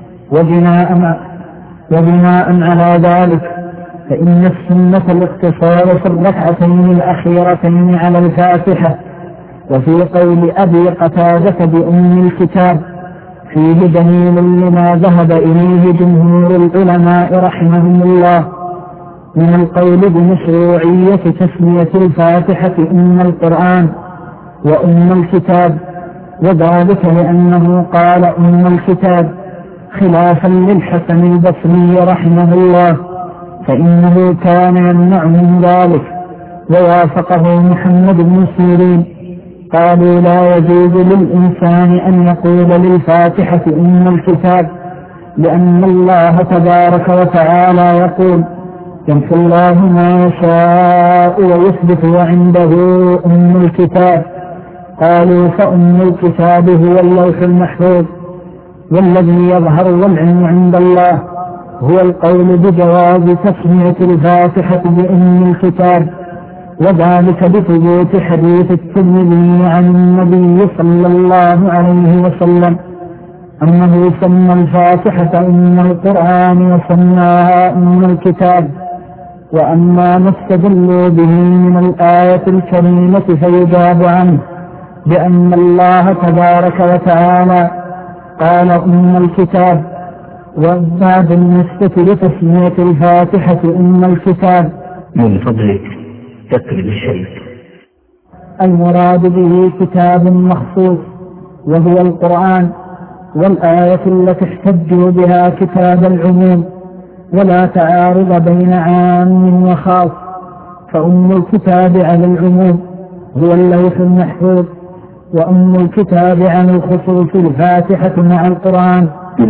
وبناء على ذلك فإن السنة الاقتصار في الركعتين الأخيرتين على الفاتحة. وفي قول أبي قتادة بأم الكتاب فيه دليل لما ذهب إليه جمهور العلماء رحمهم الله من القول بمشروعية تسمية الفاتحة أم القرآن وأم الكتاب، وذلك لأنه قال أم الكتاب خلافا للحسن البصري رحمه الله، فإنه كان يمنع من ذلك، ووافقه محمد بن سيرين. قالوا لا يجوز للإنسان أن يقول للفاتحة أم الكتاب، لأن الله تبارك وتعالى يقول يمحو الله ما يشاء ويثبت وعنده أم الكتاب. قالوا فأم الكتاب هو اللوح المحفوظ، والذي يظهر والعلم عند الله هو القول بجواز تسمية الفاتحة بأم الكتاب، وذلك بثبوت حديث الترمذي عن النبي صلى الله عليه وسلم أنه سمى الفاتحة أم القرآن وسماها أم الكتاب. وأما ما استدلوا به من الآية الكريمة فيجاب عنه بأن الله تبارك وتعالى قال أم الكتاب. وأما بالنسبة لتسمية الفاتحة أم الكتاب من فضلك تكتب الشيء. المراد به كتاب مخصوص وهو القرآن، والآية التي احتجوا بها كتاب العموم، ولا تعارض بين عام وخاص، فأم الكتاب على العموم هو اللوح المحفوظ، وأم الكتاب عن الخصوص الفاتحة مع القرآن.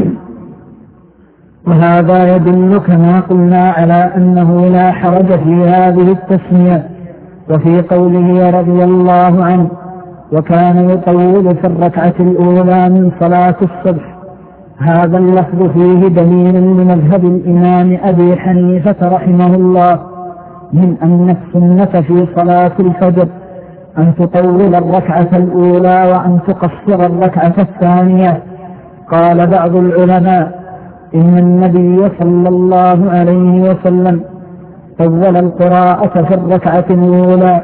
وهذا يدل كما قلنا على أنه لا حرج في هذه التسمية. وفي قوله رضي الله عنه وكان يطول في الركعة الأولى من صلاة الصبح، هذا اللفظ فيه دليل لمذهب الإمام أبي حنيفة رحمه الله من أن السنة في صلاة الفجر أن تطول الركعة الأولى وأن تقصر الركعة الثانية. قال بعض العلماء إن النبي صلى الله عليه وسلم طول القراءة في الركعة الأولى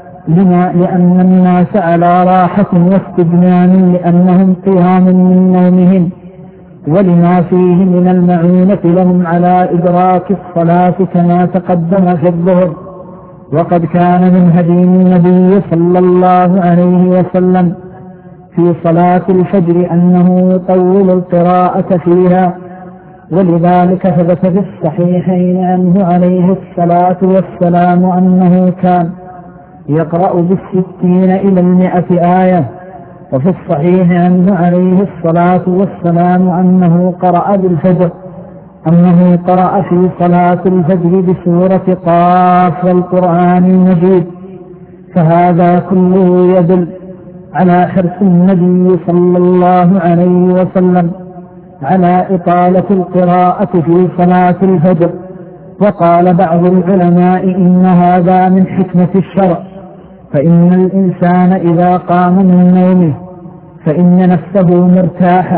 لأن الناس على راحة واستجنان لأنهم قيام من نومهم، ولما فيه من المعونة لهم على إدراك الصلاة كما تقدم في الظهر. وقد كان من هدي النبي صلى الله عليه وسلم في صلاة الفجر أنه يطول القراءة فيها، ولذلك ثبت في الصحيحين عنه عليه الصلاة والسلام أنه كان يقرأ بالستين إلى 100 آية. وفي الصحيح عنه عليه الصلاة والسلام أنه قرأ بالفجر أنه قرأ في صلاة الفجر بسورة قاف والقرآن المجيد. فهذا كله يدل على حرص النبي صلى الله عليه وسلم على إطالة القراءة في صلاة الفجر. وقال بعض العلماء إن هذا من حكمة الشرع، فإن الإنسان إذا قام من نومه فإن نفسه مرتاحة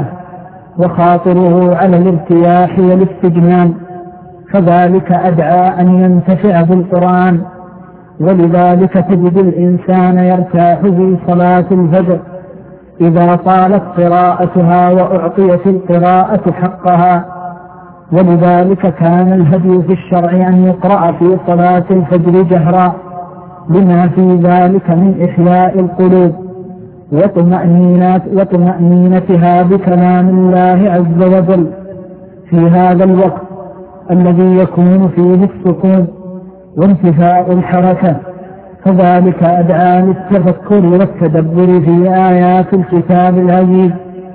وخاطره على الارتياح والاستجمام، فذلك أدعى أن ينتفع بالقرآن. ولذلك تجد الإنسان يرتاح في صلاة الفجر إذا طالت قراءتها وأعطيت القراءة حقها. ولذلك كان الهدي في الشرع أن يقرأ في صلاة الفجر جهرا لما في ذلك من إحياء القلوب وطمأنينتها بكلام الله عز وجل في هذا الوقت الذي يكون فيه السكون وانتفاء الحركة، فذلك أدعى للتفكر والتدبر في آيات الكتاب العزيز.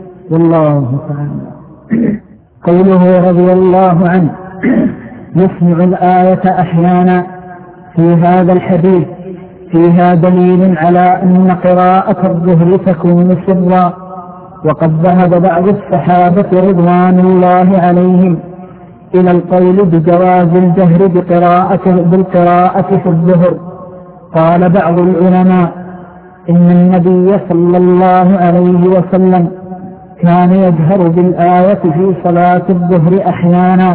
والله تعالى. قوله رضي الله عنه يسمع الآية أحيانا، في هذا الحديث فيها دليل على أن قراءة الظهر تكون سرا، وقد ذهب بعض الصحابة رضوان الله عليهم إلى القول بجواز الجهر بالقراءة في الظهر. قال بعض العلماء إن النبي صلى الله عليه وسلم كان يجهر بالآية في صلاة الظهر أحيانا،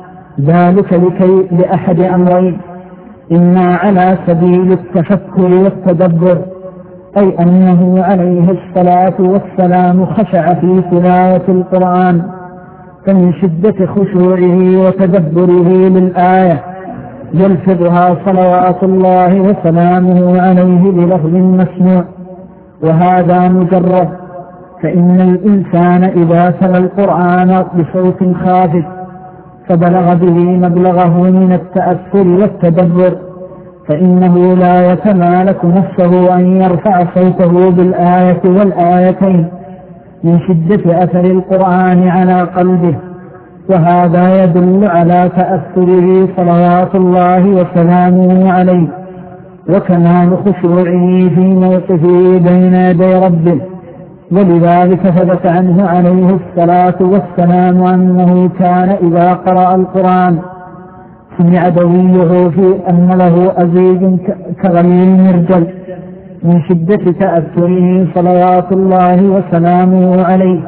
ذلك لأحد أمرين: إما على سبيل التفكر والتدبر، أي أنه عليه الصلاة والسلام خشع في تلاوة القرآن، فمن شدة خشوعه وتدبره للآية يلفظها صلوات الله وسلامه عليه بلفظ مسموع، وهذا مجرد. فإن الإنسان إذا تلا القرآن بصوت خافت فبلغ به مبلغه من التأثر والتدبر، فإنه لا يتمالك نفسه أن يرفع صوته بالآية والآيتين من شدة أثر القرآن على قلبه، وهذا يدل على تأثره صلوات الله وسلامه عليه وكمال خشوعه في موقفه بين يدي ربه. ولذلك ثبت عنه عليه الصلاة والسلام أنه كان إذا قرأ القرآن سمع دويه في أن له أزيج كغلي المرجل من شدة تأثره صلوات الله وسلامه عليه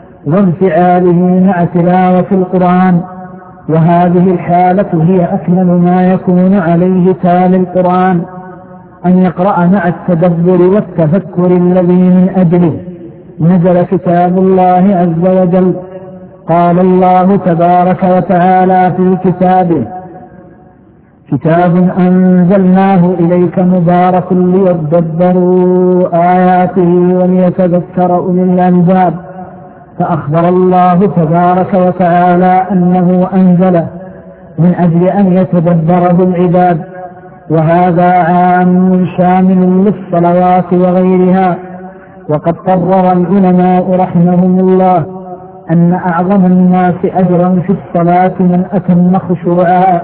وانفعاله مع تلاوة القرآن. وهذه الحالة هي أكمل ما يكون عليه تالي القرآن، أن يقرأ مع التدبر والتفكر الذي من أجله نزل كتاب الله عز وجل. قال الله تبارك وتعالى في كتاب أنزلناه إليك مبارك ليدبروا آياته وليتذكر أولي الألباب. فأخبر الله تبارك وتعالى أنه أنزله من أجل أن يتدبره العباد، وهذا عام شامل للصلوات وغيرها. وقد قرر العلماء رحمهم الله أن أعظم الناس أجرا في الصلاة من أتم خشوعا،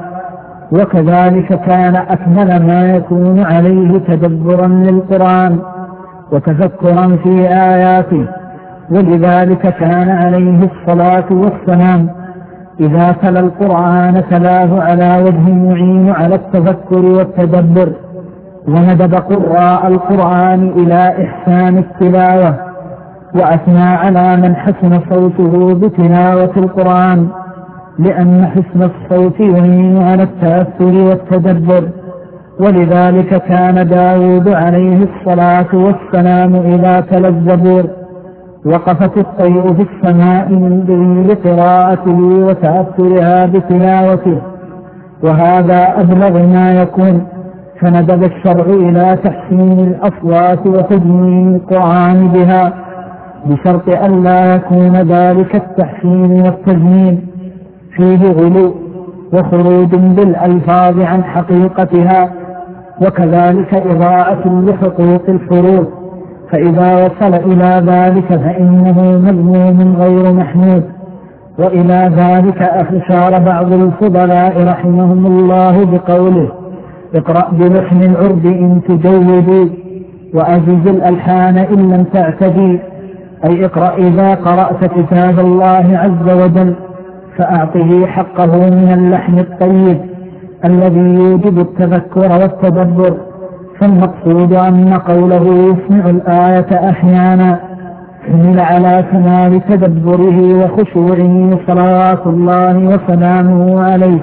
وكذلك كان أكمل ما يكون عليه تدبرا للقرآن وتفكرا في آياته، ولذلك كان عليه الصلاة والسلام إذا تلا القرآن تلاه على وجه يعين على التفكر والتدبر، وندب قراء القرآن إلى إحسان التلاوة، وأثنى على من حسن صوته بتلاوة القرآن، لأن حسن الصوت يعين على التأثر والتدبر. ولذلك كان داود عليه الصلاة والسلام إذا تلا الزبور وقفت الطير في السماء من دون قراءته وتأثرها بتلاوته، وهذا أبلغ ما يكون. فندب الشرع إلى تحسين الأصوات وتجميل القرآن بها، بشرط أن لا يكون ذلك التحسين والتجميل فيه غلو وخروج بالألفاظ عن حقيقتها، وكذلك إضاعة لحقوق الحروف، فإذا وصل إلى ذلك فإنه مذموم غير محمود. وإلى ذلك أشار بعض الفضلاء رحمهم الله بقوله: اقرأ بلحن العرب إن تجودي، وأجز الألحان إن لم تعتدي. أي اقرأ إذا قرأت كتاب الله عز وجل فأعطه حقه من اللحن الطيب الذي يوجب التذكر والتدبر. فالمقصود أن قوله يسمع الآية أحيانا حمل على كمال تدبره وخشوعه صلوات الله وسلامه عليه.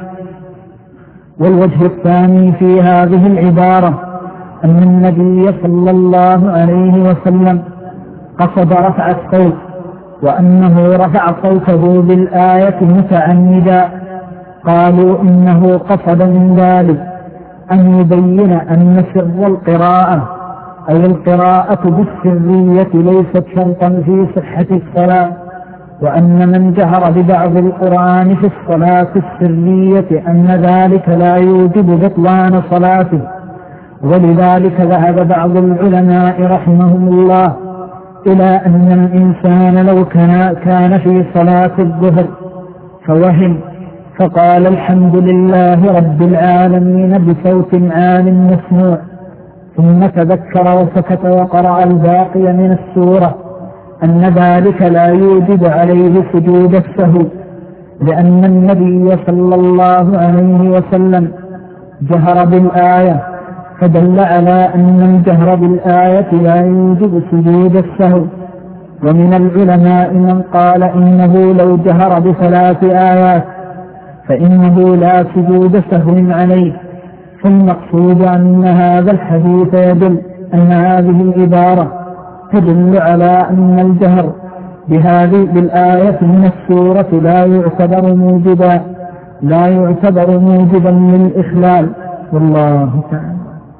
والوجه الثاني في هذه العبارة أن النبي صلى الله عليه وسلم قصد رفع الصوت، وأنه رفع صوته بالآية متعمدا. قالوا إنه قصد من ذلك أن يبين أن سر القراءة أي القراءة بالسرية ليست شرطا في صحة الصلاة، وأن من جهر ببعض القرآن في الصلاة السرية أن ذلك لا يوجب بطلان صلاته. ولذلك ذهب بعض العلماء رحمهم الله إلى أن الإنسان لو كان في صلاة الظهر فوهم فقال الحمد لله رب العالمين بصوت عال مسموع، ثم تذكر وسكت وقرأ الباقي من السورة، أن ذلك لا يوجب عليه سجود السهو، لأن النبي صلى الله عليه وسلم جهر بالآية، فدل على أن الجهر بالآية لا يوجب سجود السهو. ومن العلماء من قال إنه لو جهر بثلاث آيات فإنه لا سجود سهو عليه. فالمقصود أن هذا الحديث يدل أن هذه العبارة تدل على أن الجهر بالآية من السورة لا يعتبر موجبا للإخلال. والله تعالى.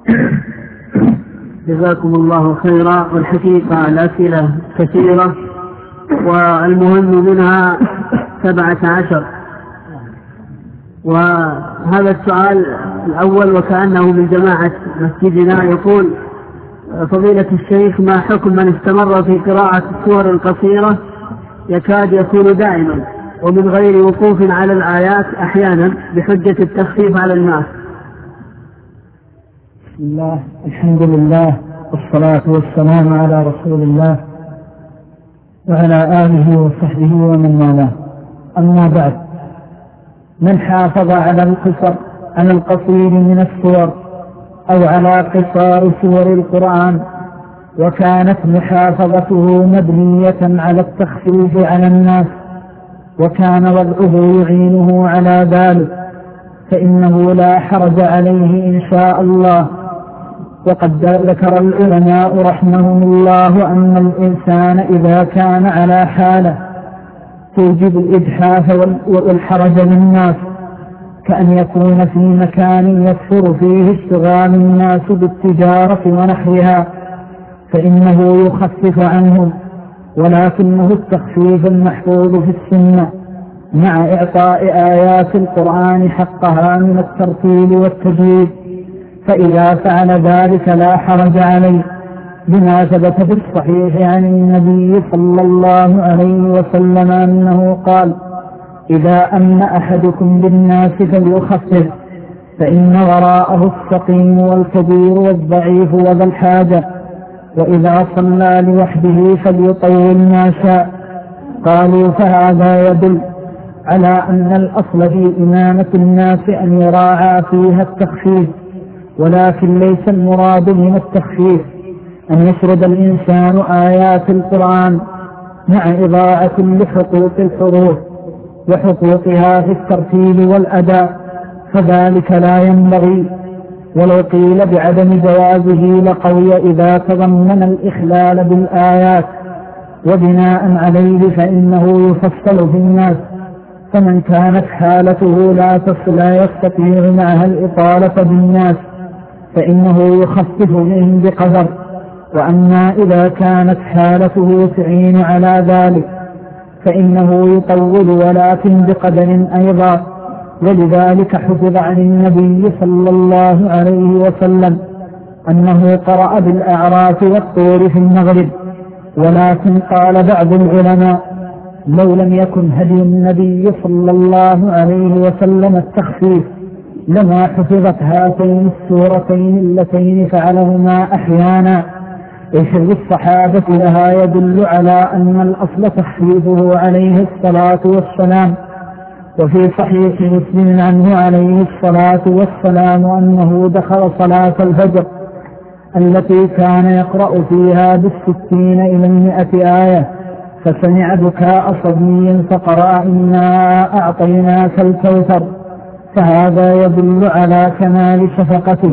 جزاكم الله خيرا. والحقيقة الأسئلة كثيرة والمهم منها 17. وهذا السؤال الأول وكأنه من جماعة مسجدنا يقول: فضيلة الشيخ، ما حكم من استمر في قراءة السور القصيرة يكاد يكون دائما ومن غير وقوف على الآيات أحيانا بحجة التخفيف على الناس؟ بسم الله، الحمد لله، والصلاة والسلام على رسول الله وعلى آله وصحبه ومن والاه. أما بعد، من حافظ على القصير من السور أو على قصار سور القرآن وكانت محافظته مبنية على التخفيف على الناس وكان وضعه يعينه على ذلك فإنه لا حرج عليه إن شاء الله. وقد ذكر العلماء رحمهم الله أن الإنسان إذا كان على حالة توجب الإجحاف والحرج للناس كأن يكون في مكان يكثر فيه اشتغال الناس بالتجارة ونحوها فإنه يخفف عنهم، ولكنه التخفيف المحفوظ في السنة مع إعطاء آيات القرآن حقها من الترتيل والتجويد، فإذا فعل ذلك لا حرج عليه، بما ثبت في الصحيح عن النبي صلى الله عليه وسلم أنه قال: إذا أمن أحدكم بالناس فليخفف، فإن وراءه السقيم والكبير والضعيف وذا الحاجة، وإذا صلى لوحده فليطول ما شاء. قالوا: فهذا يدل على أن الأصل في إمامة الناس أن يراعى فيها التخفيف، ولكن ليس المراد من التخفيف أن يسرد الإنسان آيات القرآن مع إضاعة لحقوق الحروف وحقوقها في الترتيب والأداء، فذلك لا ينبغي. ولو قيل بعدم جوازه لقوي إذا تضمن الإخلال بالآيات، وبناء عليه فإنه يفصل في الناس، فمن كانت حالته لا يستطيع معها الإطالة بالناس فإنه يخفف منهم بقدر، وأما إذا كانت حالته تعين على ذلك فإنه يطول ولكن بقدر أيضا. ولذلك حفظ عن النبي صلى الله عليه وسلم أنه قرأ بالأعراف والطور في المغرب، ولكن قال بعض العلماء: لو لم يكن هدي النبي صلى الله عليه وسلم التخفيف لما حفظت هاتين السورتين اللتين فعلهما أحيانا، حفظ الصحابة لها يدل على أن الأصل تخفيفه عليه الصلاة والسلام. وفي صحيح مسلم عنه عليه الصلاة والسلام أنه دخل صلاة الفجر التي كان يقرأ فيها 60 إلى 100 آية، فسمع بكاء صبي فقرأ: إنا أعطيناك الكوثر، فهذا يدل على كمال شفقته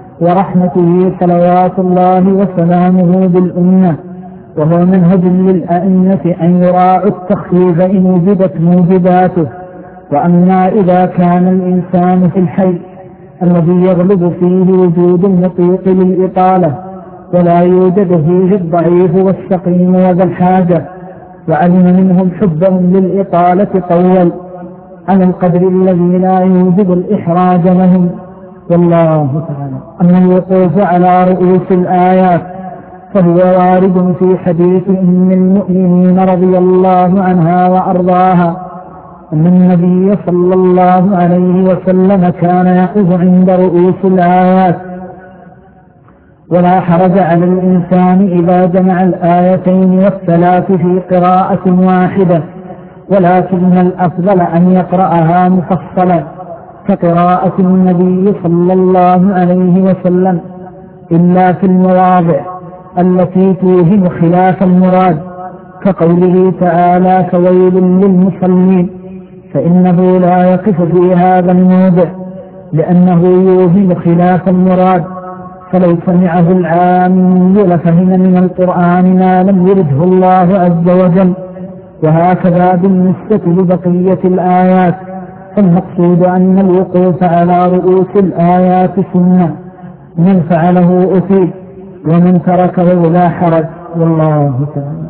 ورحمته صلوات الله وسلامه بالأمة. وهو منهج للأئمة أن يراعوا التخفيف إن وجدت موجباته. وأما إذا كان الإنسان في الحي الذي يغلب فيه وجود المطيق للإطالة ولا يوجد فيه الضعيف والسقيم وذا الحاجة، وعلم منهم حبهم للإطالة طول على القدر الذي لا يوجب الإحراج لهم، والله تعالى. أما الوقوف على رؤوس الآيات فهو وارد في حديث أم المؤمنين رضي الله عنها وأرضاها أن النبي صلى الله عليه وسلم كان يقف عند رؤوس الآيات، ولا حرج على الإنسان إذا جمع الآيتين والثلاث في قراءة واحدة، ولكن الأفضل أن يقرأها مفصلا كقراءة النبي صلى الله عليه وسلم، إلا في المواضع التي توهم خلاف المراد، كقوله تعالى: فويل للمصلين، فإنه لا يقف في هذا الموضع لأنه يوهم خلاف المراد، فلو سمعه العامي لفهم من القرآن ما لم يرده الله عز وجل. وهكذا بالنسبة لبقية الآيات، فالمقصود أن الوقوف على رؤوس الآيات سنة، من فعله أثيب ومن تركه لا حرج، والله تعالى.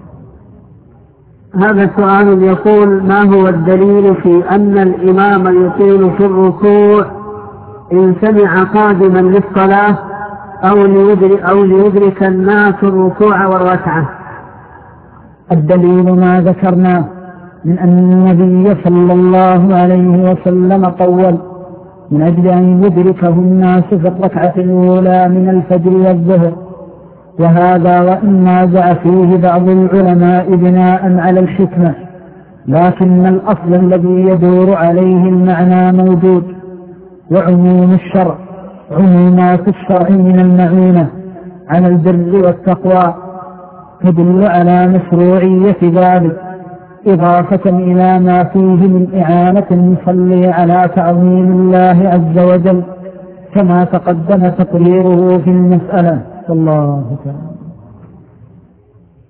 هذا سؤال يقول: ما هو الدليل في أن الإمام يطيل في الركوع إن سمع قادما للصلاة أو ليدرك الناس الركوع والركعة؟ الدليل ما ذكرناه من أن النبي صلى الله عليه وسلم طول من أجل أن يدركه الناس في الركعة الأولى من الفجر والظهر، وهذا وإن نازع فيه بعض العلماء بناء على الحكمة، لكن الأصل الذي يدور عليه المعنى موجود. وعموم الشرع عمومات الشرع من المعونة على البر والتقوى تدل على مشروعية ذلك، إضافة إلى ما فيه من إعانة المصلي على تعظيم الله عز وجل، كما تقدم تقريره في المسألة، والله تعالى.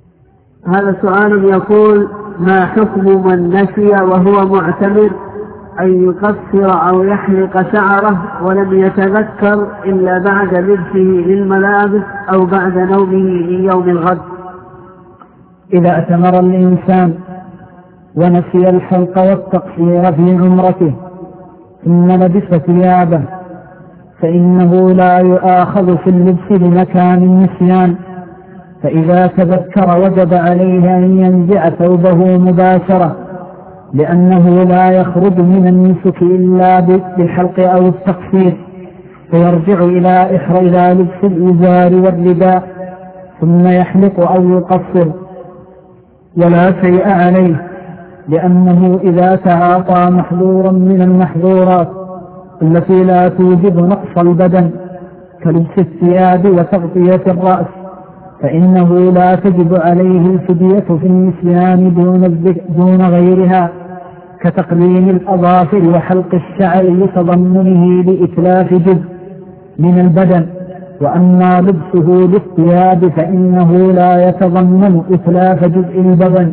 هذا سؤال يقول: ما حكم من نسي وهو معتمر أن يقصر أو يحلق شعره ولم يتذكر إلا بعد لبسه للملابس أو بعد نومه من يوم الغد. إذا اعتمر الإنسان ونسي الحلق والتقصير في عمرته ثم لبس ثيابه فإنه لا يؤاخذ في اللبس لمكان النسيان، فإذا تذكر وجب عليه أن ينزع ثوبه مباشرة، لأنه لا يخرج من النسك إلا بالحلق أو التقصير، فيرجع إلى لبس الإزار والرداء ثم يحلق أو يقصر ولا شيء عليه، لأنه إذا تعاطى محظورا من المحظورات التي لا توجب نقص البدن كلبس الثياب وتغطية الرأس فإنه لا تجب عليه الفدية في النسيان دون غيرها، كتقليم الأظافر وحلق الشعر لتضمنه لإتلاف جزء من البدن. وأما لبسه للثياب فإنه لا يتضمن إتلاف جزء البدن،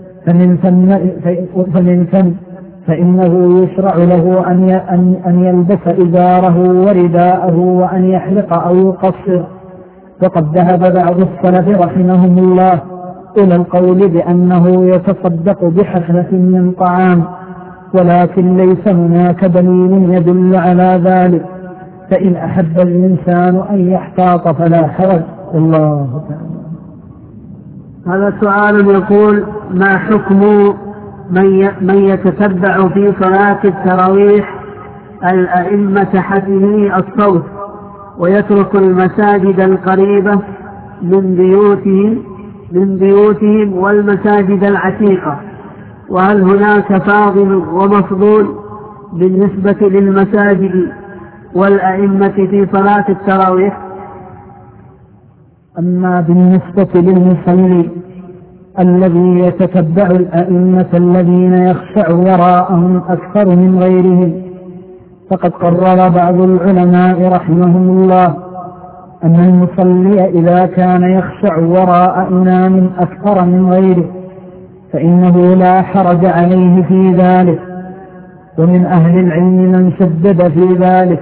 فإنه يشرع له أن يلبس إزاره ورداءه وأن يحلق أو يقصر. وقد ذهب بعض السلف رحمهم الله إلى القول بأنه يتصدق بحفنة من طعام، ولكن ليس هناك دليل يدل على ذلك، فإن أحب الإنسان أن يحتاط فلا حرج. الله تعالى. هذا سؤال يقول: ما حكم من يتتبع في صلاة التراويح الأئمة حسني الصوت ويترك المساجد القريبة من بيوتهم والمساجد العتيقة؟ وهل هناك فاضل ومفضول بالنسبة للمساجد والأئمة في صلاة التراويح؟ أما بالنسبة للمصلي الذي يتتبع الأئمة الذين يخشع وراءهم أكثر من غيرهم، فقد قرر بعض العلماء رحمهم الله أن المصلي إذا كان يخشع وراء إمام أكثر من غيره فإنه لا حرج عليه في ذلك. ومن أهل العلم من شدد في ذلك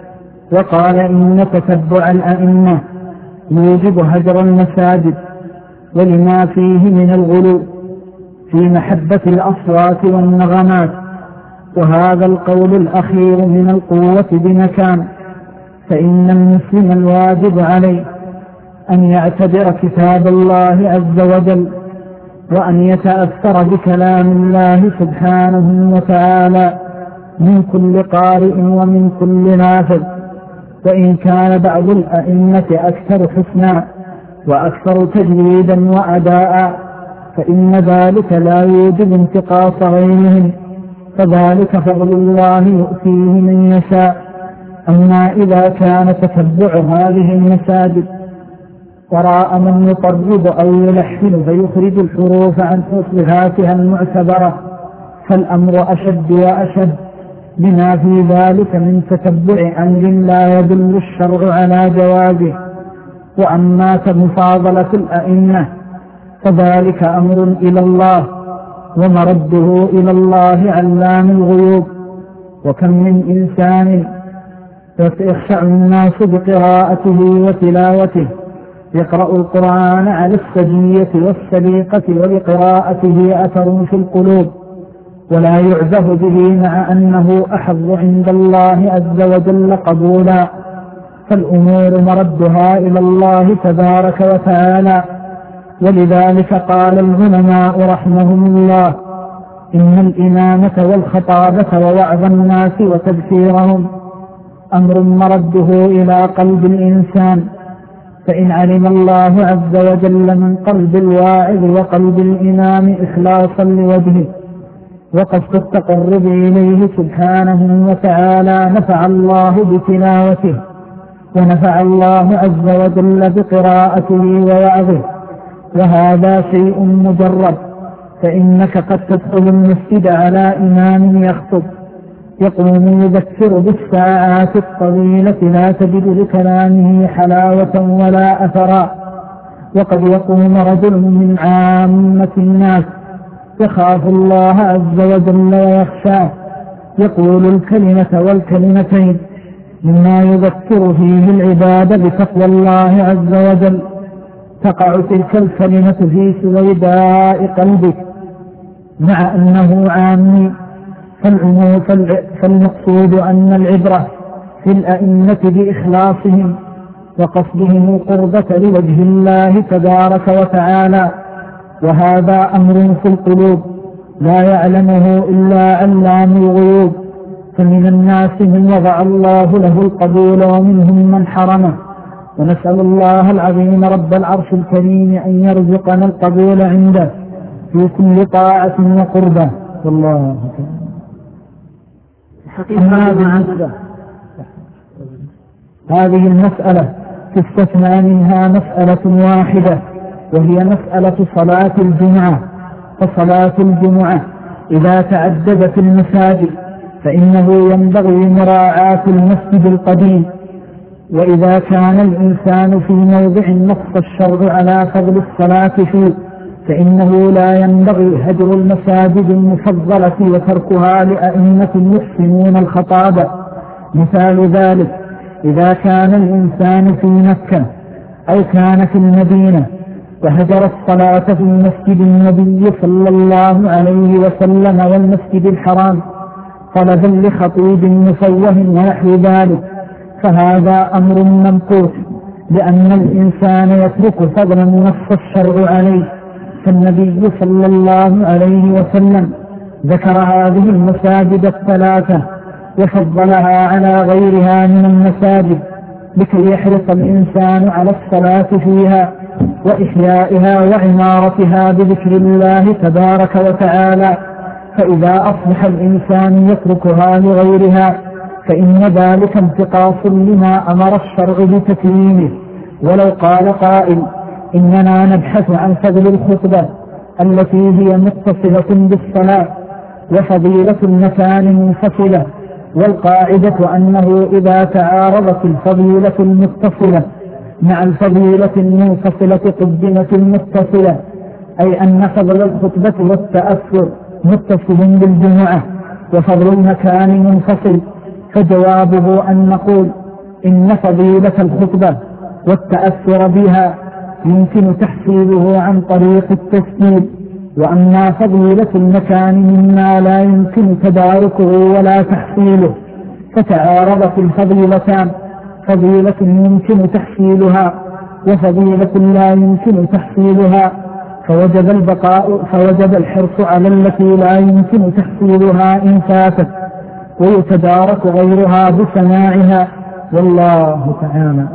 وقال إن تتبع الأئمة يوجب هجر المساجد ولما فيه من الغلو في محبة الأصوات والنغمات، وهذا القول الأخير من القوة بمكان، فإن المسلم الواجب عليه أن يعتبر كتاب الله عز وجل وأن يتأثر بكلام الله سبحانه وتعالى من كل قارئ ومن كل نافذ. وإن كان بعض الأئمة أكثر حسنا وأكثر تجويدا وأداء فإن ذلك لا يوجب انتقاص غيرهم، فذلك فضل الله يؤتيه من يشاء. أما إذا كان تتبع هذه المساجد وراء من يطرب أو يلحن فيخرج الحروف عن تصريفاتها المعتبرة فالأمر أشد وأشد، لما في ذلك من تتبع أمر لا يدل الشرع على جوازه. وأما مفاضلة الأئمة فذلك أمر إلى الله ومرده إلى الله علام الغيوب. وكم من إنسان يخشع الناس بقراءته وتلاوته، يقرأ القرآن على السجية والسليقة ولقراءته أثر في القلوب ولا يعزه به مع أنه أحظ عند الله عز وجل قبولا، فالأمور مردها إلى الله تبارك وتعالى. ولذلك قال العلماء رحمهم الله إن الإمامة والخطابة ووعظ الناس وتذكيرهم أمر مرده إلى قلب الإنسان، فإن علم الله عز وجل من قلب الواعظ وقلب الإمام إخلاصا لوجهه وقصد التقرب إليه سبحانه وتعالى نفع الله بتلاوته ونفع الله عز وجل بقراءته ووعظه، وهذا شيء مجرد. فإنك قد تدخل المسجد على إمام يخطب يقوم يذكر بالساعات الطويلة لا تجد لكلامه حلاوة ولا أثرا، وقد يقوم رجل من عامة الناس يخاف الله عز وجل ويخشاه يقول الكلمة والكلمتين مما يذكر فيه العباد بتقوى الله عز وجل، تقع تلك الكلمة في سويداء قلبك مع أنه عامي. فالمقصود أن العبرة في الأئمة بإخلاصهم وقصدهم القربة لوجه الله تبارك وتعالى، وهذا أمر في القلوب لا يعلمه إلا علام الغيوب. فمن الناس من وضع الله له القبول ومنهم من حرمه، ونسأل الله العظيم رب العرش الكريم أن يرزقنا القبول عنده في كل طاعة وقربة. والله هذه المسألة تستثنى منها مسألة واحدة، وهي مسألة صلاة الجمعة. فصلاة الجمعة إذا تعددت المساجد فإنه ينبغي مراعاة المسجد القديم، وإذا كان الإنسان في موضع نص الشرع على فضل الصلاة فيه فإنه لا ينبغي هجر المساجد المفضلة وتركها لأئمة يحسنون الخطابة. مثال ذلك إذا كان الإنسان في مكة أو كان في المدينة وهجر الصلاة في مسجد النبي صلى الله عليه وسلم والمسجد الحرام طلبا لخطيب مفوه ونحو ذلك، فهذا أمر ممقوت، لأن الإنسان يترك فضلا نص الشرع عليه. فالنبي صلى الله عليه وسلم ذكر هذه المساجد الثلاثة وفضلها على غيرها من المساجد لكي يحرص الإنسان على الصلاة فيها وإحيائها وعمارتها بذكر الله تبارك وتعالى. فإذا أصبح الإنسان يتركها لغيرها فإن ذلك انتقاص لما أمر الشرع بتكريمه. ولو قال قائل إننا نبحث عن فضل الخطبة التي هي متصلة بالصلاة وفضيلة المكان منفصلة، والقاعدة أنه إذا تعارضت الفضيلة المتصلة مع الفضيلة المنفصلة قدمت المتصلة، أي أن فضل الخطبة والتأثر متصل بالجمعة وفضل المكان منفصل. فجوابه أن نقول إن فضيلة الخطبة والتأثر بها يمكن تحصيله عن طريق التسجيل، وأما فضيلة المكان مما لا يمكن تداركه ولا تحصيله. فتعارضت الفضيلتان، فضيلة يمكن تحصيلها وفضيلة لا يمكن تحصيلها، فوجب الحرص على التي لا يمكن تحصيلها إن فاتت، ويتدارك غيرها بسماعها. والله تعالى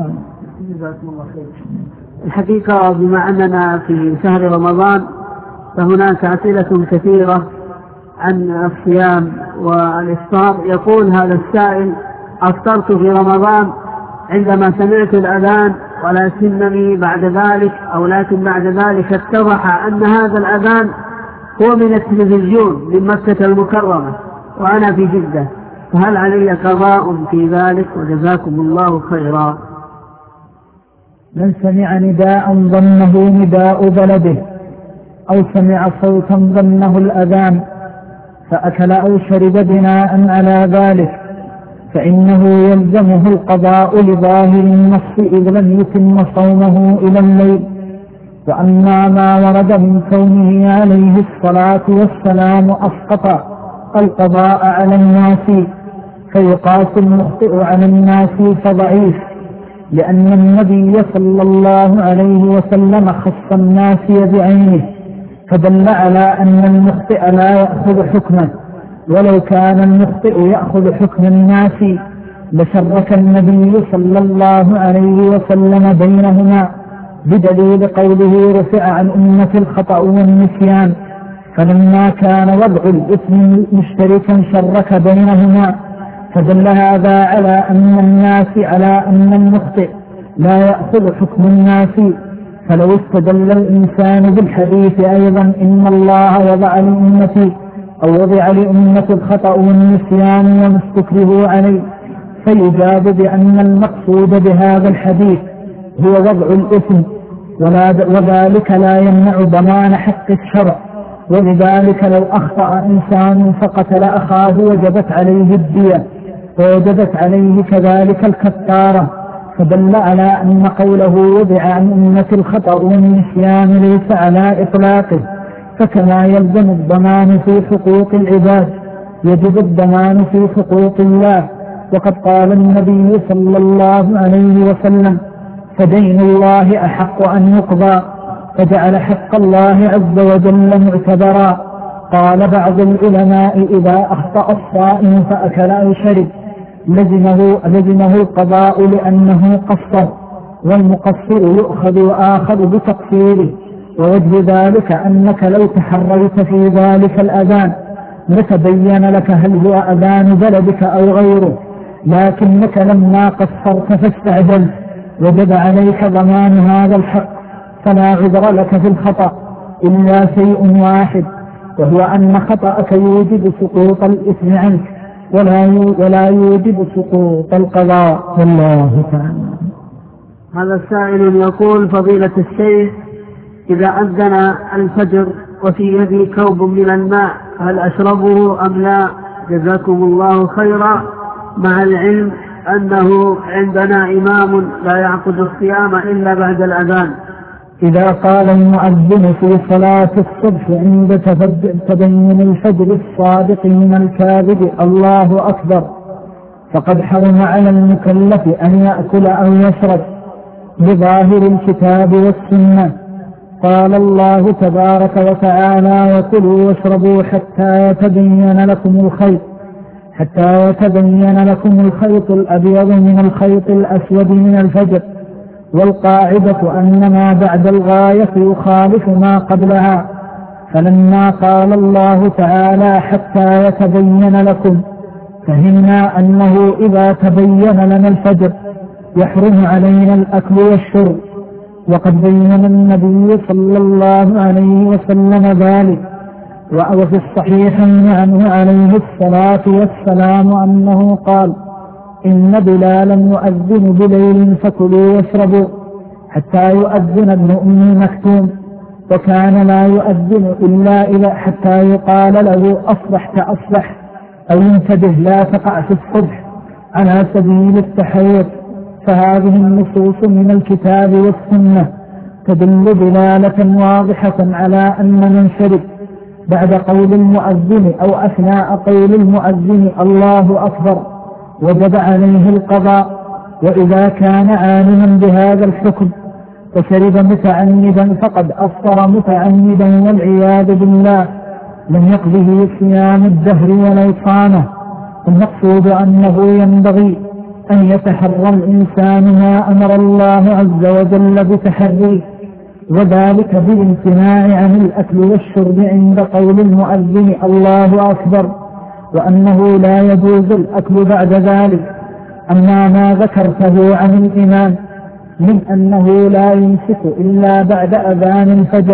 الحقيقة بما أننا في شهر رمضان فهناك أسئلة كثيرة عن الصيام والإفطار. يقول هذا السائل: أفطرت في رمضان عندما سمعت الأذان ولكن بعد ذلك اتضح أن هذا الأذان هو من التلفزيون من مكة المكرمة وأنا في جدة، فهل علي قضاء في ذلك؟ وجزاكم الله خيرا. من سمع نداء ظنه نداء بلده أو سمع صوتا ظنه الأذان فأكل أو شرب بناء على ذلك فإنه يلزمه القضاء لظاهر النص إذ لم يتم صومه إلى الليل. وأما ما ورد من كونه عليه الصلاة والسلام أسقط القضاء على الناس فيقاس المخطئ على الناس فضعيف، لأن النبي صلى الله عليه وسلم خص الناس بعينه فدل على أن المخطئ لا يأخذ حكمه، ولو كان المخطئ يأخذ حكم الناس لشرك النبي صلى الله عليه وسلم بينهما، بدليل قوله رفع عن أمة الخطأ والنسيان، فلما كان وضع الإثم مشتركا شرك بينهما، فدل هذا على أن المخطئ لا يأخذ حكم الناس. فلو استدل الإنسان بالحديث أيضا إن الله وضع لأمة الخطأ والنسيان وما استكرهوا عليه، فيجاب بأن المقصود بهذا الحديث هو وضع الإثم، وذلك لا يمنع ضمان حق الشرع ولذلك لو أخطأ إنسان فقتل أخاه وجبت عليه الدية ووجبت عليه كذلك الكفارة، فدل على أن قوله وضع عن أمة الخطأ والنسيان ليس على إطلاقه. فكما يلزم الضمان في حقوق العباد يجب الضمان في حقوق الله. وقد قال النبي صلى الله عليه وسلم: فدين الله أحق أن يقضى، فجعل حق الله عز وجل معتبرا. قال بعض العلماء: إذا أخطأ الصائم فأكل أو شرب لزمه القضاء لأنه قصر، والمقصر يؤخذ وآخذ بتقصيره. ووجه ذلك أنك لو تحريت في ذلك الأذان لتبين لك هل هو أذان بلدك أو غيره، لكنك لما قصرت فاستعجلت وجب عليك ضمان هذا الحق، فلا عذر لك في الخطأ إلا شيء واحد، وهو أن خطأك يوجب سقوط الإثم عنك ولا يوجب سقوط القضاء. والله تعالى. هذا السائل يقول: فضيلة الشيخ، إذا أذن الفجر وفي يدي كوب من الماء هل أشربه أم لا؟ جزاكم الله خيرا، مع العلم أنه عندنا إمام لا يعقد الصيام إلا بعد الأذان. إذا قال المؤذن في صلاة الصبح عند تبين الفجر الصادق من الكاذب الله أكبر، فقد حرم على المكلف أن يأكل أو يشرب بظاهر الكتاب والسنة. قال الله تبارك وتعالى: وكلوا واشربوا حتى يتبين لكم الخيط الأبيض من الخيط الأسود من الفجر. والقاعدة أن ما بعد الغاية يخالف ما قبلها، فلما قال الله تعالى حتى يتبين لكم فهمنا أنه إذا تبين لنا الفجر يحرم علينا الأكل والشرب، وقد بين النبي صلى الله عليه وسلم ذلك. وفي الصحيحين عنه عليه الصلاة والسلام أنه قال: إن بلالا يؤذن بليل فكلوا واشربوا حتى يؤذن ابن أم مكتوم، وكان لا يؤذن إلا إذا حتى يقال له أصبحت أو انتبه لا تقع في الصبح، على سبيل التحيط. فهذه النصوص من الكتاب والسنة تدل دلالة واضحة على أن من شرب بعد قول المؤذن أو أثناء قول المؤذن الله أكبر وجب عليه القضاء. وإذا كان عالما بهذا الحكم وشرب متعمدا فقد أفطر متعمدا والعياذ بالله، لم يقضه صيام الدهر ولا صامه. المقصود أنه ينبغي أن يتحرى الإنسان ما أمر الله عز وجل بتحريه، وذلك بالامتناع عن الأكل والشرب عند قول المؤذن الله أكبر، وأنه لا يجوز الأكل بعد ذلك. أما ما ذكرته عن الإمام من أنه لا يمسك إلا بعد أذان الفجر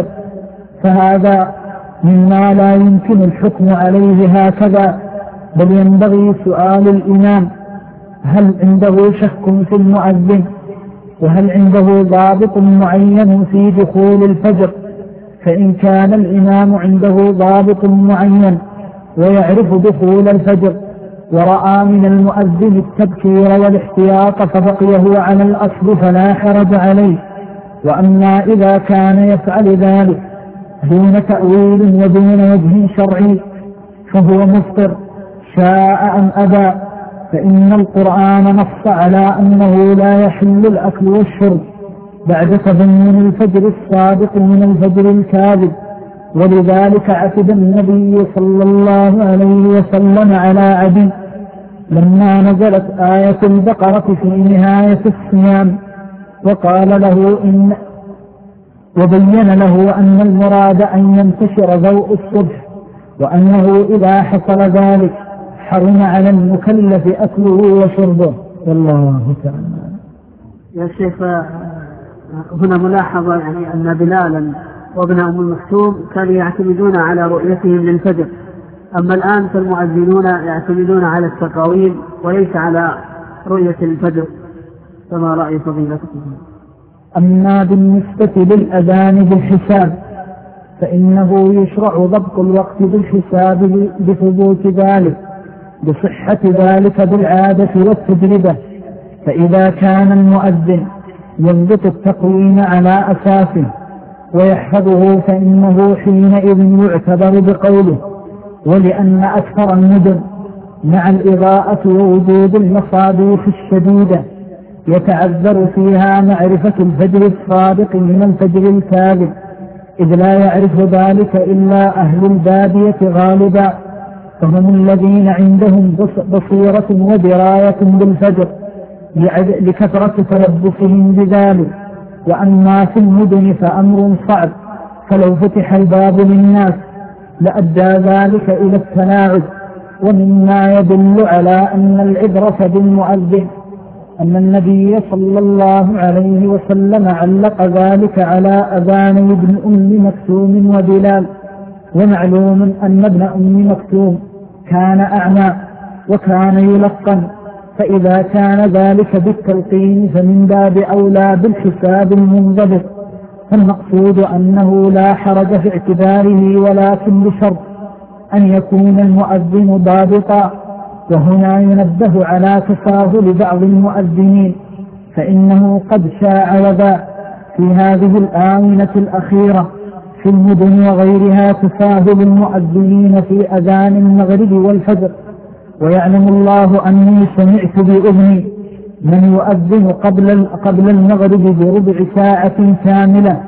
فهذا مما لا يمكن الحكم عليه هكذا، بل ينبغي سؤال الإمام: هل عنده شك في المؤذن؟ وهل عنده ضابط معين في دخول الفجر؟ فإن كان الإمام عنده ضابط معين ويعرف دخول الفجر ورأى من المؤذن التبكير والاحتياط فبقيه على الأصل فلا حرج عليه. وأما إذا كان يفعل ذلك دون تأويل ودون وجه شرعي فهو مفطر شاء أم أبى، فإن القرآن نص على أنه لا يحل الأكل والشرب بعد تبين الفجر الصادق من الفجر الكاذب. ولذلك عتب النبي صلى الله عليه وسلم على عدي لما نزلت آية البقرة في نهاية الصيام وقال له وبين له أن المراد أن ينتشر ضوء الصبح، وأنه إذا حصل ذلك حرم على المكلف أكله وشربه. والله تعالى. يا شيخ، هنا ملاحظة يعني أن بلالا وابن أم مكتوم كانوا يعتمدون على رؤيتهم للفجر، أما الآن فالمؤذنون يعتمدون على التقاويم وليس على رؤية الفجر، فما رأي فضيلتكم؟ أما بالنسبة للأذان بالحساب فإنه يشرع ضبط الوقت بالحساب بثبوت ذلك بصحة ذلك بالعادة والتجربة. فإذا كان المؤذن يضبط التقويم على أساسه ويحفظه فإنه حينئذ يعتبر بقوله. ولأن أكثر المدن مع الإضاءة ووجود المصابيح الشديدة يتعذر فيها معرفة الفجر الصادق من الفجر الكاذب، إذ لا يعرف ذلك إلا أهل البادية غالبا، فهم الذين عندهم بصيرة ودراية بالفجر لكثرة تلبسهم بذلك. وأما في المدن فأمر صعب، فلو فتح الباب للناس لأدى ذلك إلى التلاعب. ومما يدل على أن العبرة بالمؤذن أن النبي صلى الله عليه وسلم علق ذلك على أذان ابن أم مكتوم وبلال. ومعلوم أن ابن أم مكتوم كان أعمى وكان يلقن، فإذا كان ذلك بالتلقين فمن باب أولى بالحساب المنضبط. فالمقصود أنه لا حرج في اعتباره، ولكن بشرط أن يكون المؤذن ضابطا. وهنا ينبه على تساهل بعض المؤذنين، فإنه قد شاع وباء في هذه الآونة الأخيرة في المدن وغيرها تساهل المؤذنين في أذان المغرب والفجر. ويعلم الله أني سمعت بأذني من يؤذن قبل المغرب بربع ساعة كاملة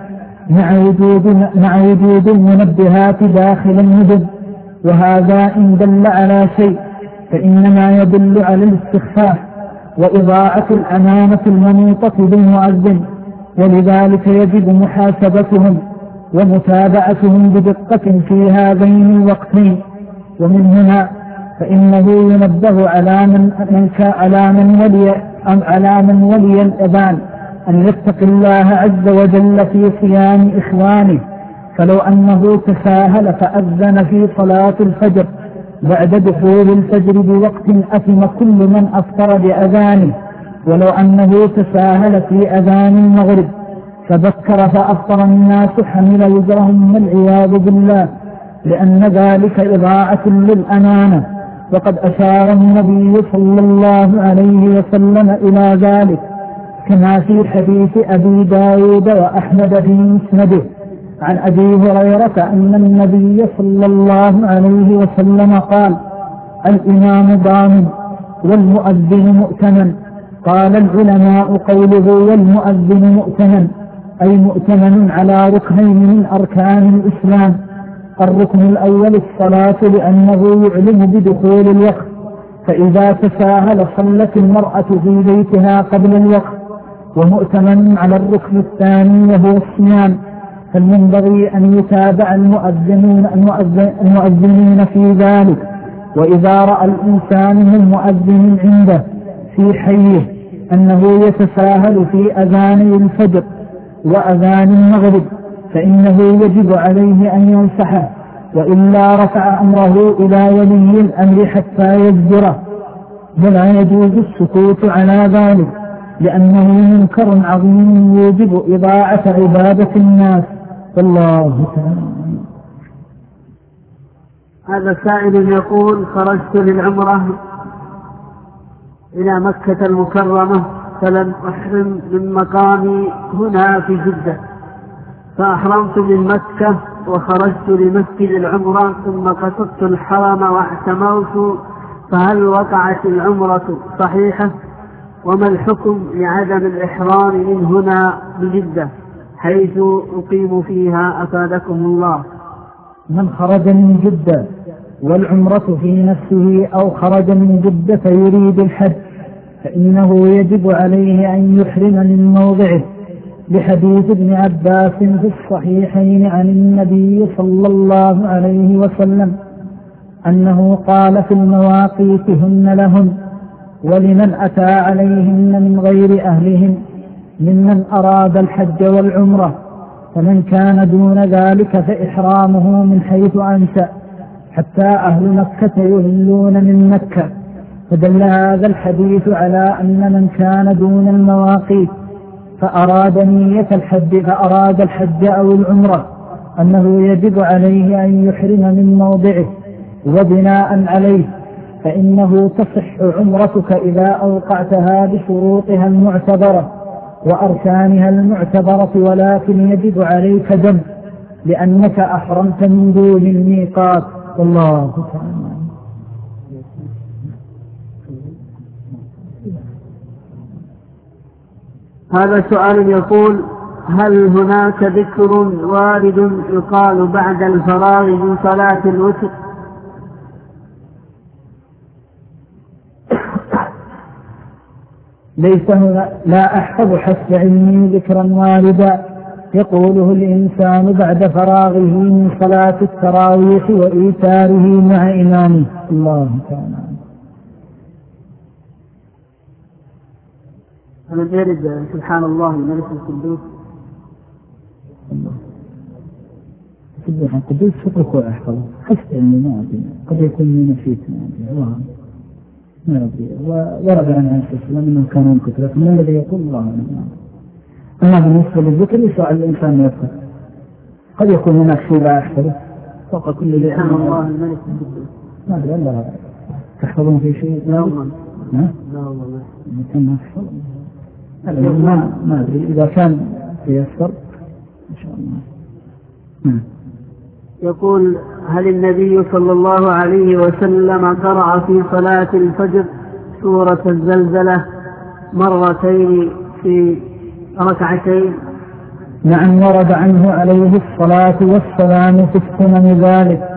مع وجود المنبهات داخل المدن. وهذا إن دل على شيء فإنما يدل على الاستخفاف وإضاعة الأمانة المنوطة بالمؤذن، ولذلك يجب محاسبتهم ومتابعتهم بدقة في هذين الوقتين. ومن هنا فإنه ينبه على من ولي الأذان أن يتقي الله عز وجل في صيام إخوانه، فلو أنه تساهل فأذن في صلاة الفجر بعد دخول الفجر بوقت أثم كل من أفطر بأذانه. ولو أنه تساهل في أذان المغرب فبكر فأفطر الناس حمل وزرهم والعياذ بالله، لأن ذلك إضاعة للأمانة. وقد أشار النبي صلى الله عليه وسلم إلى ذلك كما في حديث أبي داود وأحمد في مسنده عن أبي هريرة أن النبي صلى الله عليه وسلم قال: الإمام ضامن والمؤذن مؤتمن. قال العلماء قوله والمؤذن مؤتمن أي مؤتمن على ركنين من أركان الإسلام. الركن الأول الصلاة لأنه يعلم بدخول الوقت، فإذا تساهل صلت المرأة في بيتها قبل الوقت. ومؤتمن على الركن الثاني وهو الصيام، فالينبغي أن يتابع المؤذنين في ذلك. وإذا رأى الإنسان من مؤذن عنده في حيه أنه يتساهل في أذان الفجر وأذان المغرب فإنه يجب عليه أن ينصحه، وإلا رفع أمره إلى ولي الأمر حتى يزجره. ولا يجوز السكوت على ذلك، لأنه منكر عظيم يوجب إضاعة عبادة الناس. والله تعالى. هذا سائل يقول: خرجت للعمرة إلى مكة المكرمة فلم أحرم من مقامي هنا في جدة، فأحرمت من مكة وخرجت لمسجد العمرة ثم قصدت الحرم واعتمرت، فهل وقعت العمرة صحيحة؟ وما الحكم لعدم الإحرام من هنا بجدة حيث أقيم فيها أفادكم الله؟ من خرج من جدة والعمرة في نفسه أو خرج من جدة يريد الحج فإنه يجب عليه أن يحرم من موضعه، لحديث ابن عباس في الصحيحين عن النبي صلى الله عليه وسلم أنه قال في المواقيت هن لهم ولمن أتى عليهن من غير أهلهم ممن أراد الحج والعمرة، فمن كان دون ذلك فإحرامه من حيث أنشأ، حتى أهل مكة يهلون من مكة. فدل هذا الحديث على أن من كان دون المواقيت فأراد نية الحج أو العمرة أنه يجب عليه أن يحرم من موضعه، وبناء عليه فإنه تصح عمرتك إذا أوقعتها بشروطها المعتبرة وأركانها المعتبرة، ولكن يجب عليك دم لأنك أحرمت من دون الميقات. والله تعالى. هذا سؤال يقول: هل هناك ذكر وارد يقال بعد الفراغ من صلاة الوتر؟ ليس هنا، لا أحفظ حسب علمي ذكرا واردا يقوله الإنسان بعد فراغه من صلاة التراويح وإيتاره مع إمامه. الله تعالى. أنا يرد سبحان الله الملك القدوس. سبحان القدوس فترك أحفظه حسب علمي، ما أدري، قد يكون من نسيت، ما أدري. ورد عن عليه السلام أنه كان ينكت، لكن من الذي يقول الله أعلم. أما بالنسبة للذكر يسوع الإنسان يذكر، قد يكون هناك شيء لا أحفظه فوق كل ذي. سبحان الله الملك القدوس. ما أدري، لا تحفظون في شيء؟ لا والله. لا والله ما أحفظ. ما أدري إذا كان ييسر إن شاء الله. يقول: هل النبي صلى الله عليه وسلم قرأ في صلاة الفجر سورة الزلزلة مرتين في ركعتين؟ نعم، ورد عنه عليه الصلاة والسلام في السنن ذلك،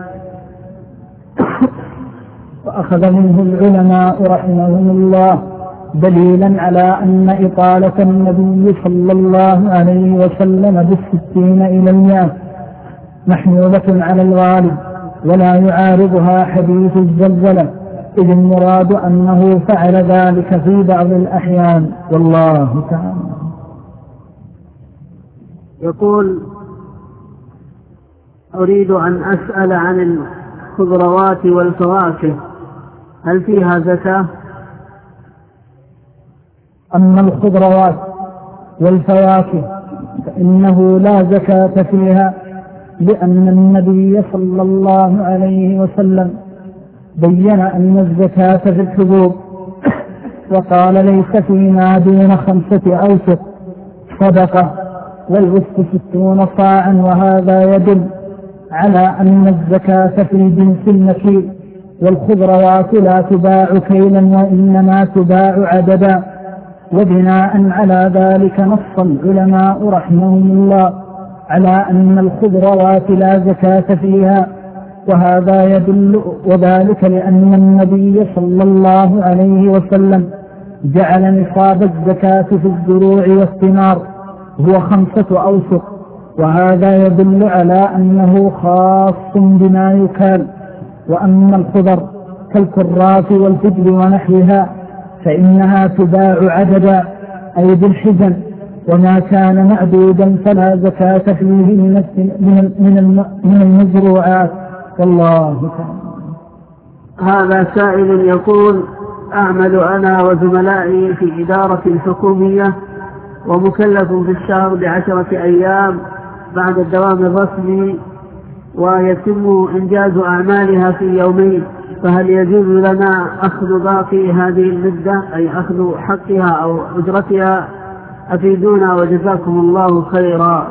وأخذ منه العلماء رحمهم الله دليلا على أن إطالة النبي صلى الله عليه وسلم بالستين إلى 100 محمولة على الغالب، ولا يعارضها حديث الزلزلة، إذ المراد أنه فعل ذلك في بعض الأحيان. والله تعالى. يقول: أريد أن أسأل عن الخضروات والفواكه، هل فيها زكاة؟ أما الخضروات والفواكه فإنه لا زكاة فيها، لأن النبي صلى الله عليه وسلم بين أن الزكاة في الحبوب، وقال: ليس فيما دون 5 أوسق صدقة، والوسط 60 صاعا، وهذا يدل على أن الزكاة في جنس المكيل، والخضروات لا تباع كيلا وإنما تباع عددا. وبناء على ذلك نص العلماء رحمهم الله على أن الخضروات لا زكاة فيها، وهذا يدل وذلك لأن النبي صلى الله عليه وسلم جعل نصاب الزكاة في الزروع والثمار هو 5 أوسق، وهذا يدل على أنه خاص بما يكال. وأما الخضر كالكراث والفجل ونحوها فإنها تباع عددا، أي بالحزن، وما كان معدودا فلا زكاة فيه من المزروعات. والله تعالى. هذا سائل يقول: أعمل أنا وزملائي في إدارة حكومية، ومكلف في الشهر ب10 أيام بعد الدوام الرسمي، ويتم إنجاز أعمالها في يومين، فهل يجوز لنا أخذ باقي هذه المدة، أي أخذ حقها أو أجرتها؟ أفيدونا وجزاكم الله خيرا.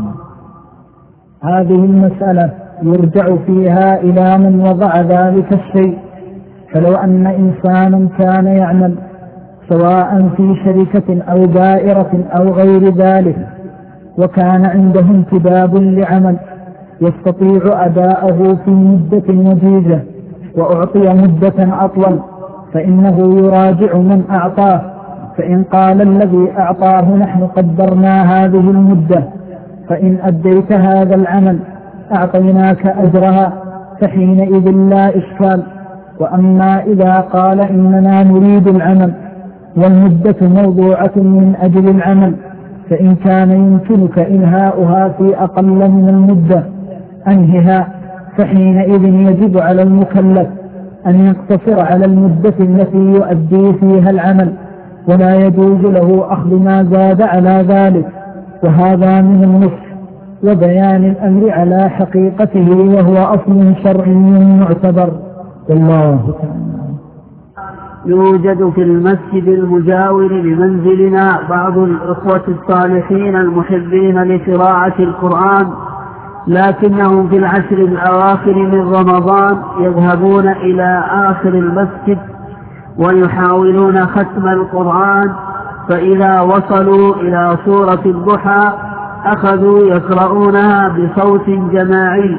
هذه المسألة يرجع فيها إلى من وضع ذلك الشيء، فلو أن إنسانا كان يعمل سواء في شركة أو دائرة أو غير ذلك، وكان عنده انتداب لعمل يستطيع أداءه في مدة وجيزة وأعطي مدة أطول، فإنه يراجع من أعطاه، فإن قال الذي أعطاه: نحن قدرنا هذه المدة، فإن أديت هذا العمل أعطيناك أجرها، فحينئذ لا إشكال. وأما إذا قال: إننا نريد العمل والمدة موضوعة من أجل العمل، فإن كان يمكنك إنهاؤها في أقل من المدة أنهها، فحينئذ يجب على المكلف أن يقتصر على المدة التي يؤدي فيها العمل، ولا يجوز له أخذ ما زاد على ذلك، وهذا من النصح. وبيان الأمر على حقيقته، وهو أصل شرعي معتبر. والله تعالى. يوجد في المسجد المجاور لمنزلنا بعض الإخوة الصالحين المحبين لقراءة القرآن، لكنهم في العشر الأواخر من رمضان يذهبون إلى آخر المسجد ويحاولون ختم القرآن، فإذا وصلوا إلى سورة الضحى أخذوا يقرؤونها بصوت جماعي،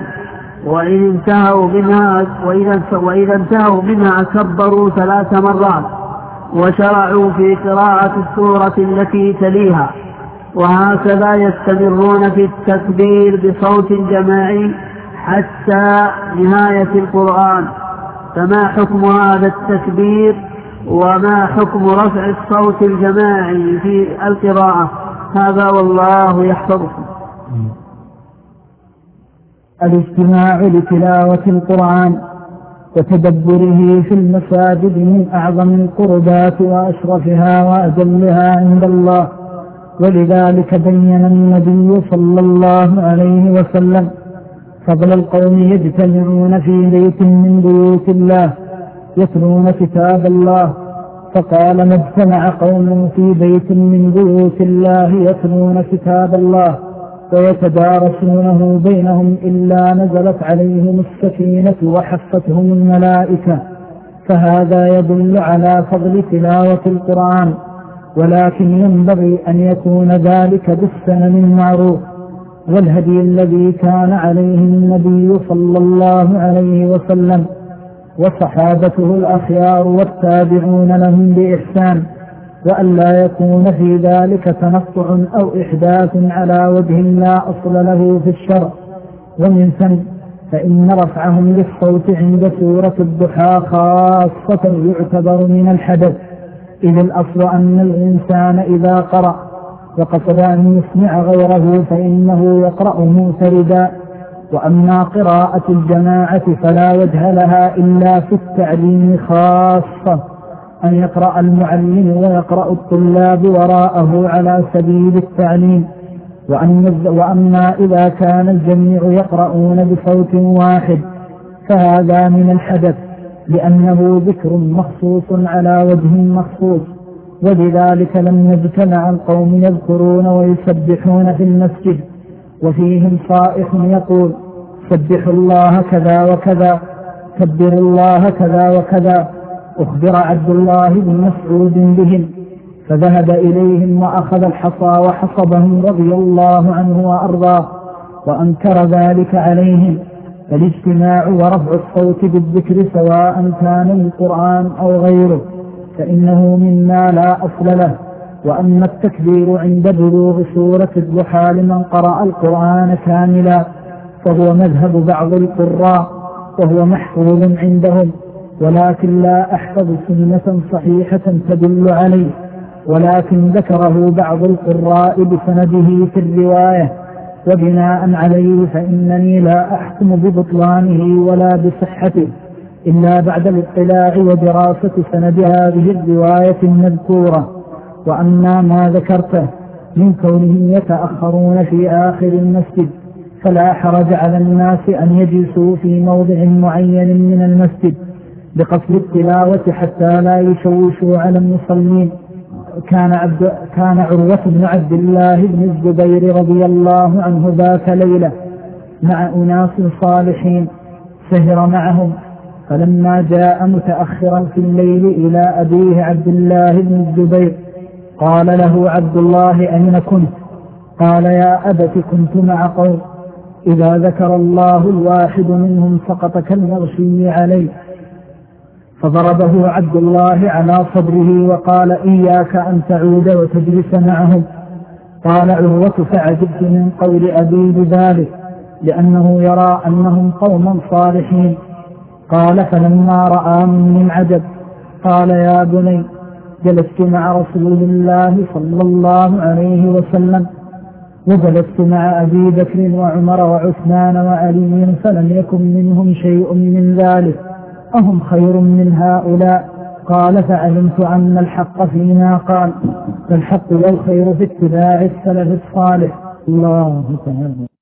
وإذا انتهوا منها كبروا 3 مرات وشرعوا في قراءة السورة التي تليها، وهكذا يستمرون في التكبير بصوت جماعي حتى نهاية القرآن. فما حكم هذا التكبير وما حكم رفع الصوت الجماعي في القراءة؟ هذا والله يحفظكم. الاجتماع لتلاوة القرآن وتدبره في المساجد من أعظم القربات وأشرفها وأجلها عند الله، ولذلك بين النبي صلى الله عليه وسلم فضل القوم يجتمعون في بيت من بيوت الله يتلون كتاب الله، فقال ما اجتمع قوم في بيت من بيوت الله يتلون كتاب الله ويتدارسونه بينهم إلا نزلت عليهم السكينة وحفتهم الملائكة. فهذا يدل على فضل تلاوة القرآن، ولكن ينبغي أن يكون ذلك بالسنن المعروف والهدي الذي كان عليه النبي صلى الله عليه وسلم وصحابته الأخيار والتابعون لهم بإحسان، وأن لا يكون في ذلك تنطع أو إحداث على وجه لا أصل له في الشرع. ومن ثم فإن رفعهم للصوت عند سورة الضحى خاصة يعتبر من الحدث، إذ الأصل أن الإنسان إذا قرأ وقصد أن يسمع غيره فإنه يقرأ منفردا، وأما قراءة الجماعة فلا وجه لها إلا في التعليم خاصة، أن يقرأ المعلم ويقرأ الطلاب وراءه على سبيل التعليم. وأما إذا كان الجميع يقرؤون بصوت واحد فهذا من الحدث، لأنه ذكر مخصوص على وجه مخصوص، ولذلك لم يجتمع القوم يذكرون ويسبحون في المسجد وفيهم صائح يقول سبحوا الله كذا وكذا، كبروا الله كذا وكذا. أخبر عبد الله بن مسعود بهم فذهب إليهم وأخذ الحصى وحصبهم رضي الله عنه وأرضاه، وأنكر ذلك عليهم. فالاجتماع ورفع الصوت بالذكر سواء كان القرآن أو غيره فإنه مما لا أصل له. وأما التكبير عند بلوغ سورة الضحى لمن قرأ القرآن كاملا فهو مذهب بعض القراء وهو محفوظ عندهم، ولكن لا أحفظ سنة صحيحة تدل عليه، ولكن ذكره بعض القراء بسنده في الرواية، وبناء عليه فإنني لا أحكم ببطلانه ولا بصحته إلا بعد الاطلاع ودراسة سند هذه الرواية المذكورة. وأما ما ذكرته من كونهم يتأخرون في آخر المسجد فلا حرج على الناس أن يجلسوا في موضع معين من المسجد بقصد التلاوة حتى لا يشوشوا على المصلين. كان عروة بن عبد الله بن الزبير رضي الله عنه ذات ليلة مع أناس صالحين سهر معهم، فلما جاء متأخرا في الليل إلى أبيه عبد الله بن الزبير قال له عبد الله أين كنت؟ قال يا أبت كنت مع قوم إذا ذكر الله الواحد منهم سقط كالمغشي عليه. فضربه عبد الله على صدره وقال إياك أن تعود وتجلس معهم. قال عروة فعجبت من قول أبي بذلك لأنه يرى أنهم قوما صالحين. قال فلما رأى مني العجب قال يا بني جلست مع رسول الله صلى الله عليه وسلم وجلست مع أبي بكر وعمر وعثمان وعلي فلم يكن منهم شيء من ذلك، أهم خير من هؤلاء؟ قال فعلمت أن الحق فيما قال، فالحق والخير في اتباع السلف الصالح. الله تعالى.